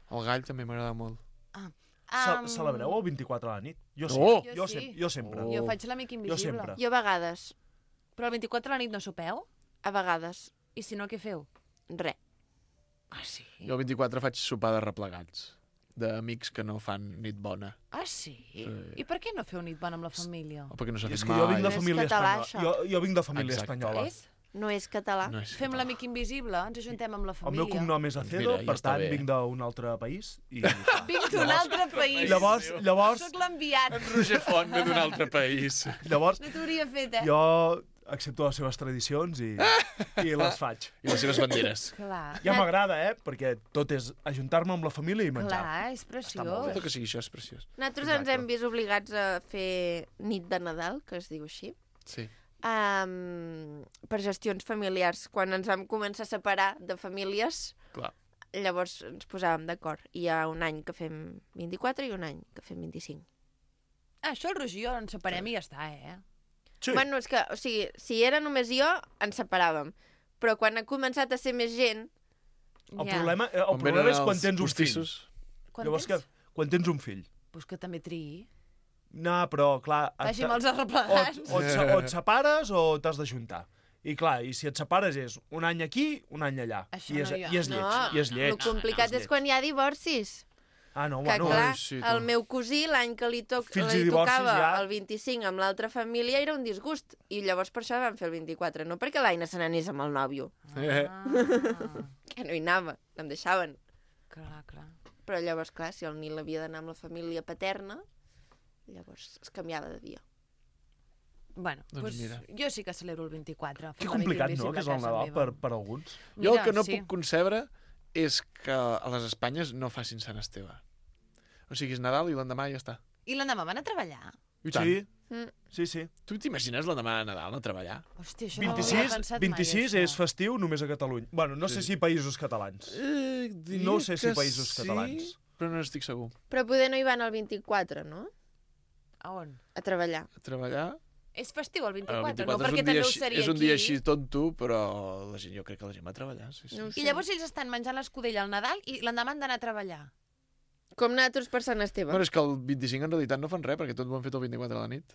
El gall també m'agrada molt. Ce- Celebreu el vint-i-quatre a la nit? Jo sí, Oh! jo, Jo sem sí. jo sempre. Oh. Jo faig l'amic invisible. sempre. Jo a vegades, Però el vint-i-quatre a la nit no sopeu? a vegades, I si no, què feu? res. Ah, sí? Jo el vint-i-quatre faig sopar de replegats, d'amics que no fan nit bona. Ah, sí? Sí. I per què no feu nit bona amb la família? O perquè no s'ha És fet que mai. jo vinc de És família català, espanyola. Jo, jo vinc de família Exacte. espanyola. És? No és català. No és Fem català. l'amic invisible, ens ajuntem amb la El família. meu cognom és Doncs Acedo, mira, ja per està tant, bé. vinc d'un altre país. I... Vinc d'un altre país. llavors, llavors, Soc l'enviat. En Roger Font ve d'un altre país. llavors, No t'hauria fet, eh? jo accepto les seves tradicions i, i les faig. I les seves banderes. Clar. Ja m'agrada, eh? Perquè tot és ajuntar-me amb la família i menjar. Clar, és molt preciós. bé. Tot que sigui això és preciós. Nosaltres Exacte. ens hem vist obligats a fer nit de Nadal, que es diu així, Sí. um, per gestions familiars. Quan ens vam començar a separar de famílies, Clar. llavors ens posàvem d'acord. I hi ha un any que fem vint-i-quatre i un any que fem vint-i-cinc. Ah, això el Roger i jo ens separem i ja està, eh? Sí. Bueno, és que, o sigui, si era només jo, ens separàvem. Però quan ha començat a ser més gent, El Ja. problema, eh, el On problema venen és quan els tens un fill. postissos. Quan Llavors, tens? que, quan tens un fill. Pues que també triï. No, però, clar... et- Vagi amb els o, arreplegats. et, o, et, se- o et separes o t'has d'ajuntar. I clar, i si et separes és un any aquí, un any allà. Això I és, no hi ha. I és no, lleig. I és lleig. el complicat no, és quan hi ha divorcis. Ah, no, Que bueno, clar, ai, sí, tu. el meu cosí, l'any que li, toc Fills i li divorcis tocava ja. el vint-i-cinc amb l'altra família era un disgust. I llavors per això vam fer el vint-i-quatre, no perquè l'Aina se n'anés amb el nòvio, Eh. Ah, que no hi anava, no em deixaven. clar, clar. Però llavors, clar, si el Nil havia d'anar amb la família paterna, llavors es canviava de dia. Bueno, Doncs pues, mira. jo sí que celebro el vint-i-quatre. que fent l'amic complicat, no?, invisible que és a el casa Nadal meva. per, per alguns. Jo el Mira, que no sí. puc concebre és que a les Espanyes no facin Sant Esteve. O sigui, és Nadal i l'endemà ja està. I l'endemà van a treballar? I tant. Sí, Mm. sí, sí. Tu t'imagines l'endemà de Nadal no treballar? Hòstia, això no ho havia vint-i-sis, pensat vint-i-sis mai, és això. festiu només a Catalunya. Bueno, no sé Sí. si països catalans. Eh, diria No sé si que països sí, catalans. però no estic segur. Però poder no hi van el vint-i-quatre, no? A on? A treballar. A treballar... És festiu el El vint-i-quatre, vint-i-quatre no? és Perquè un també dia, ho així- seria és un aquí. dia així tonto, però la gent, jo crec que la gent va a treballar. Sí, sí. No ho sé. I llavors ells estan menjant l'escudella al Nadal i l'endemà han d'anar a treballar. Com nosaltres per Sant Esteve. Bueno, és que el vint-i-cinc en realitat no fan res, perquè tot ho han fet el vint-i-quatre a la nit.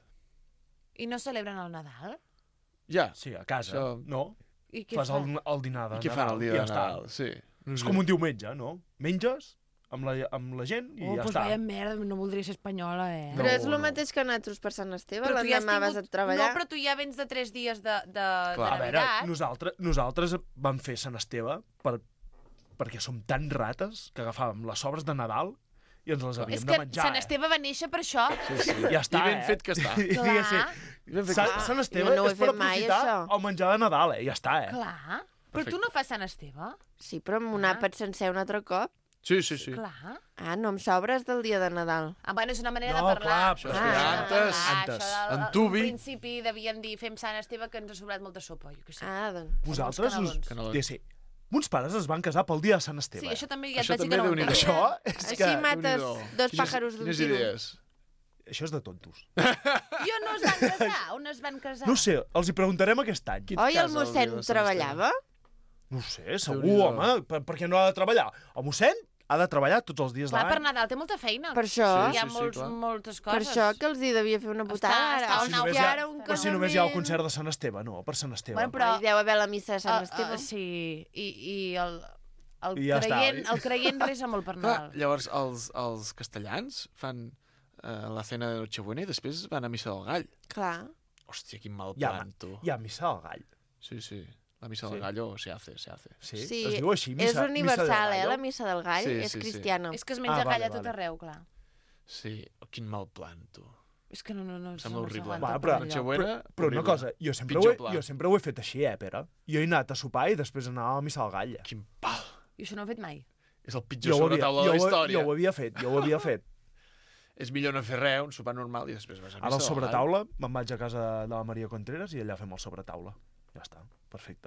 I no celebren el Nadal? Ja. Sí, a casa, Això- no? I què Fas fan? el, el dinar de I què Nadal. fan el dia i de ja està. Nadal? Sí. No És sé. com un diumenge, no? Menges amb la, amb la gent i Oh, ja doncs està. vaya merda, no voldria ser espanyola, eh? No. Però és el mateix que nosaltres per Sant Esteve, Però tu ja has l'endemà vas a tingut- treballar. No, però tu ja vens de tres dies de, de, Clar, de A veure, Navidad. nosaltres, nosaltres vam fer Sant Esteve per, perquè som tan rates que agafàvem les sobres de Nadal i ens les havíem És de que menjar, Sant eh? Esteve va néixer per això. Sí, sí. Ja està, I ben eh? fet que està. I Clar, diguéssim, I ben fet Sant, que està. Sant Esteve Jo no ho he és per fet mai, aprofitar això. el menjar de Nadal, eh? Ja està, eh? Clar. Però Perfecte. tu no fas Sant Esteve? Sí, però amb un àpat sencer un altre cop. Sí, sí, sí. Clar. Ah, no em sobres del dia de Nadal. Ah, bueno, és una manera No, de parlar. clar, Això però es Ah, feia antes. Ah, antes. Això del, En al tubi. principi devien dir fem Sant Esteve que ens ha sobrat molta sopa, jo què sé. Ah, doncs... Vosaltres us... canelons. Canelons. Ja sé, mons pares es van casar pel dia de Sant Esteve. Sí, això també ja et Això vaig dir també que no ho Déu-n'hi-do. entenc. Això és Així que... mates Déu-n'hi-do. dos Quines- pájaros d'un Quines tiro. idees? Això és de tontos. I on no es van casar? On es van casar? No ho sé, els hi preguntarem aquest any. Qui et Oi, el casa el dia mossèn de Sant treballava? No ho sé, segur, Déu-n'hi-do. home. Per, per què no ha de treballar? El mossèn ha de treballar tots els dies Clar, de per l'any. Nadal té molta feina. Per això, Hi ha Sí, sí, sí, molts, clar. moltes per coses. això que els hi devia fer una putada. Està- Ara, està Si un només, hòstia, hi ha, ara un però si només hi ha el casament. concert de Sant Esteve, no, per Sant Esteve. Bueno, però... Hi deu haver la missa de Sant Ah, Esteve. ah, sí, i, i el, el, I ja està, creient, oi? el creient resa molt per Clar, Nadal. llavors els, els castellans fan eh, la cena de Nochebuena i després van a missa del gall. Clar. Hòstia, quin mal Hi ha, plan, tu. hi ha missa al gall. Sí, sí. La missa Sí. del gallo se hace, se hace. Sí, Sí, es diu així, és missa, universal, missa eh, del la gallo. missa del gall, Sí, és sí, sí. cristiana. És que es menja Ah, vale, gall a tot vale. arreu, clar. Sí, oh, quin mal plan, tu. És que no, no, no, Sembla no horrible. s'aguanta Va, per però- enlloc. Nochebuena, Però una horrible. cosa, jo sempre, ho Pitjor he, pla. jo sempre ho he fet així, eh, Pere? Jo he anat a sopar i després anava a missa al gall. Quin pal. I això no ho he fet mai. És el pitjor Jo ho, havia, sobretaula de jo, la ho, història. jo ho havia fet, jo ho havia fet. És millor no fer res, un sopar normal i després vas a missa Ara al del sobretaula me'n vaig a casa de la Maria Contreras i allà fem el sobretaula. Ja està, perfecte.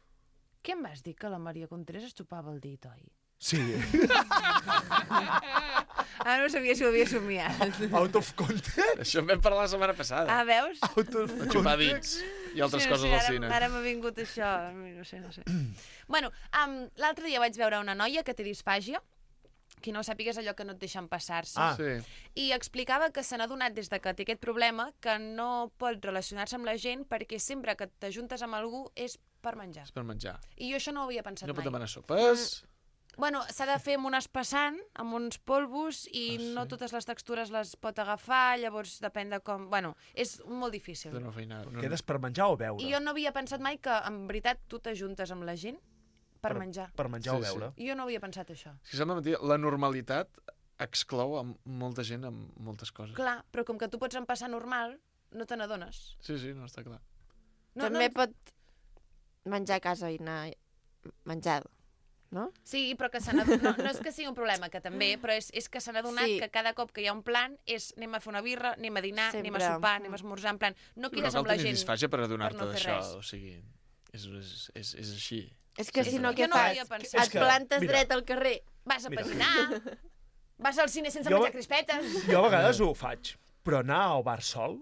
Què em vas dir que la Maria Contreras es xupava el dit, oi? Sí, Ah, no sabia si ho havia somiat. out of context. gall. Això en vam parlar la setmana passada. Ah, veus? Out of De xupar context. dits i altres Sí, no coses sé, al ara, cine. Ara m'ha vingut això, no sé, no sé. bueno, um, l'altre dia vaig veure una noia que té disfàgia Qui no ho sàpiga és allò que no et deixen passar-se. Ah. Sí. I explicava que se n'ha donat des de que té aquest problema que no pot relacionar-se amb la gent perquè sempre que t'ajuntes amb algú és per menjar. És per menjar. I jo això no ho havia pensat No pot mai. demanar sopes... Bueno, s'ha de fer amb un espassant, amb uns polvos, i Ah, sí? no totes les textures les pot agafar, llavors depèn de com... Bueno, és molt difícil. De no feinar. No, Quedes per menjar o beure? I jo no havia pensat mai que, en veritat, tu t'ajuntes amb la gent per, Per- menjar. Per menjar Sí, o sí. beure. I jo no havia pensat això. És que sembla mentida. La normalitat exclou a molta gent amb moltes coses. Clar, però com que tu pots empassar normal, no te n'adones. Sí, sí, no està clar. No, També no... pot menjar a casa i anar menjat, no? Sí, però que se n'ha... No, no és que sigui un problema, que també, però és, és que se n'ha adonat Sí. que cada cop que hi ha un plan és anem a fer una birra, anem a dinar, anem a Sempre. sopar, anem a esmorzar, en plan, no No quedes cal amb la tenir gent. disfàgia per adonar-te per no fer d'això. res. O sigui, és, és, és, és així. És que Sí, si sí. no, Jo què no fas? havia pensat. Et plantes mira. dret al carrer. Vas a Mira. patinar, vas al cine sense Jo- menjar crispetes. Jo a vegades ho faig, però anar al bar sol,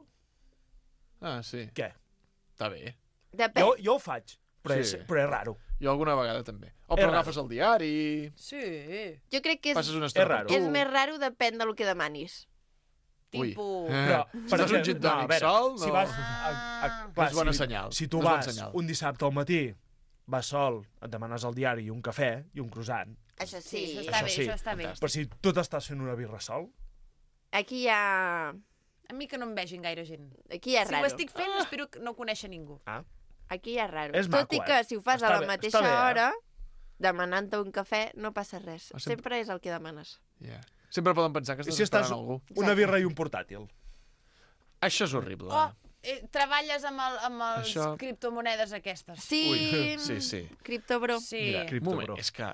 Ah, sí. què? Està bé. Depèn. Jo, jo ho faig, però, Sí. és, però és raro. Jo alguna vegada també. O És però raro. agafes el diari, Sí. Jo crec que és, passes una estona És raro. per tu. és més raro, depèn del que demanis. Ui. Tipo... Eh, Però, si per fas un exemple, gin no, a tònic veure, sol, no... Si vas, a, a, clar, És bona si, senyal, Si tu és bon vas senyal. un dissabte al matí, vas sol, et demanes el diari i un cafè i un croissant. Això Sí, sí. això està Això bé, sí, això està bé. fantàstic. Però si tu t'estàs fent una birra sol, Aquí hi ha... A mi que no em vegin gaire gent. Aquí hi ha Si raro. ho estic fent, espero que no conèixer ningú. Aquí hi ha raro. És Tot maco, i eh? que si ho fas Està a la bé, mateixa està bé, eh? hora, demanant-te un cafè, no passa res. Ah, sempre- Sempre és el que demanes. Yeah. Sempre poden pensar que i estàs, si estàs esperant algú. una birra i un portàtil. Això és horrible. Oh, eh, treballes amb, el, amb les Això- criptomonedes aquestes. Sí, Ui, sí, sí. criptobro. Sí. Mira, Un cripto, moment, bro. és que...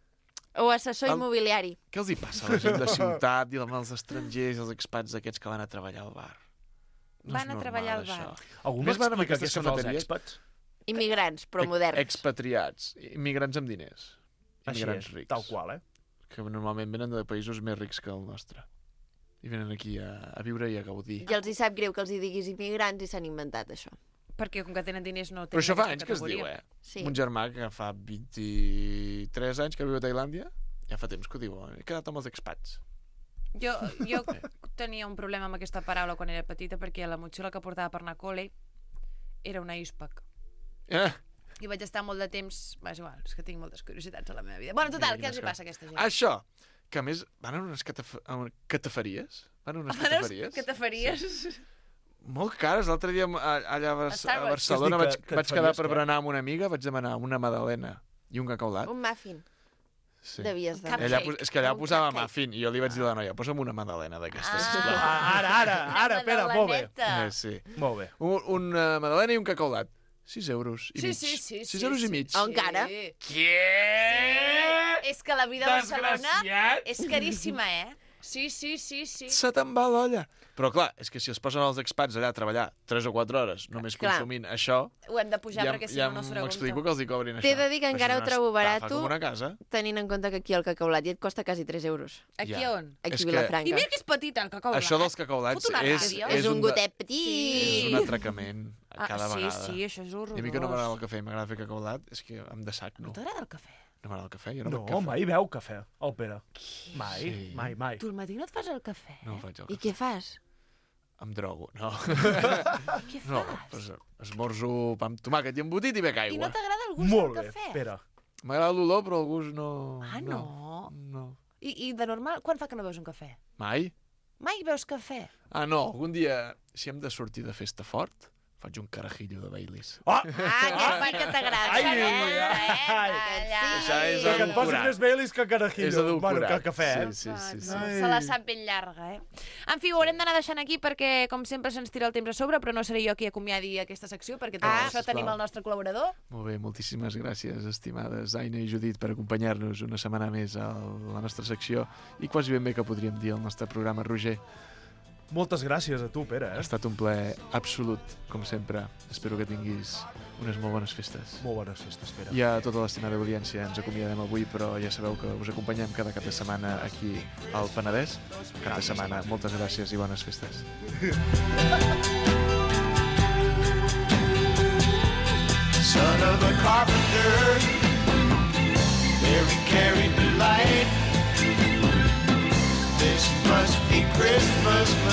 O assessor El- immobiliari. Què els hi passa a la gent de ciutat i amb els estrangers i els expats aquests que van a treballar al bar? No Van és a normal, treballar al això. bar. Algú Més van amb m'explica què aquestes són els cafeteries? expats? Immigrants, però Ex- moderns. Expatriats, immigrants amb diners. Així Immigrants és, rics. tal qual, eh? Que normalment venen de països més rics que el nostre. I venen aquí a, a viure i a gaudir. I els hi sap greu que els hi diguis immigrants i s'han inventat això. Perquè com que tenen diners no tenen Però això fa aquesta anys que es diu, categoria. eh? Sí. Un germà que fa vint-i-tres anys que viu a Tailàndia, ja fa temps que ho diu. He quedat amb els expats. Jo, jo tenia un problema amb aquesta paraula quan era petita perquè la motxilla que portava per anar a col·le era una ISPAC. Eh? I vaig estar molt de temps... Va, és igual, és que tinc moltes curiositats a la meva vida. Bueno, total, Mira, què els hi quines passa a aquesta gent? Això, que a més van a unes cataf a una- cataferíes. Van a unes cataferíes. Què te faries? Molt cares. L'altre dia a- allà a, Bar A Starbucks. a Barcelona Què vaig, has dit que- que et vaig quedar faries, per què? berenar amb una amiga, vaig demanar una magdalena i un cacaulat. Un muffin. Sí. Devies de... Cap- Allà, cupcake. pos- és que allà Un posava cupcake. muffin i jo li vaig dir a la noia, posa'm una magdalena d'aquestes, Ah. sisplau. Ah, ara, ara, ara, espera, molt bé. Magdaleneta. Eh, sí. Molt bé. Un, una magdalena i un cacaulat. sis euros i Sí, mig. sí, sí. sis sí, euros sí. i mig. On encara? Sí. Què? És que la vida a Barcelona és caríssima, eh? Sí, sí, sí, sí. Se te'n va l'olla. Però clar, és que si es posen els expats allà a treballar tres o quatre hores només Clar. consumint això, Ho hem de pujar ja, perquè si ja no no serà m'explico que els hi cobrin això. T'he de dir que Però encara això ho és trobo una estafa barat, com una casa. tenint en compte que aquí el cacaulat ja et costa quasi tres euros. Aquí Ja. on? Aquí És a que- Vilafranca. I mira que és petit el cacau. Això dels cacaulats Fot una és, ràbia. és, És un de- gotet petit. és un atracament a cada ah, sí, vegada. sí, això és horrorós. I a mi que no m'agrada el cafè i m'agrada fer cacaulat, és que em de sac, no. No t'agrada el cafè? No m'agrada el cafè, jo no, No, bec cafè. mai veu cafè, el Pere. Mai, Sí. mai, mai. Tu al matí no et fas el cafè? No em faig el I cafè. què fas? Em drogo, no. Què No, fas? pues, esmorzo pa amb tomàquet i embotit i bec I aigua. no t'agrada el gust Molt del bé, cafè? Pere. M'agrada l'olor, però el gust no... Ah, no? No. I, I de normal, quan fa que no veus un cafè? Mai? Mai veus cafè? Ah, no, algun dia, si hem de sortir de festa fort, faig un carajillo de Baileys. Oh! Ah, aquest sí que t'agrada. Ai, eh? ai. Aquest sí. Això és Que et posis edulcorat. més Baileys que carajillo. És edulcorat. Bueno, que cafè, eh? Sí, sí, sí. sí. Ai. Se la sap ben llarga, eh? En fi, ho haurem d'anar deixant aquí perquè, com sempre, se'ns tira el temps a sobre, però no seré jo qui acomiadi aquesta secció, perquè tot Ah, això tenim sisplau. el nostre col·laborador. Molt bé, moltíssimes gràcies, estimades Aina i Judit, per acompanyar-nos una setmana més a la nostra secció i quasi ben bé que podríem dir el nostre programa, Roger. Moltes gràcies a tu, Pere, Ha eh? estat un plaer absolut, com sempre. Espero que tinguis unes molt bones festes. Molt bones festes, Pere. I a tota l'estimada audiència ens acomiadem avui, però ja sabeu que us acompanyem cada cap de setmana aquí al Penedès. Cap de setmana. Moltes gràcies i bones festes. Son of a carpenter, there he carried the light.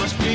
must be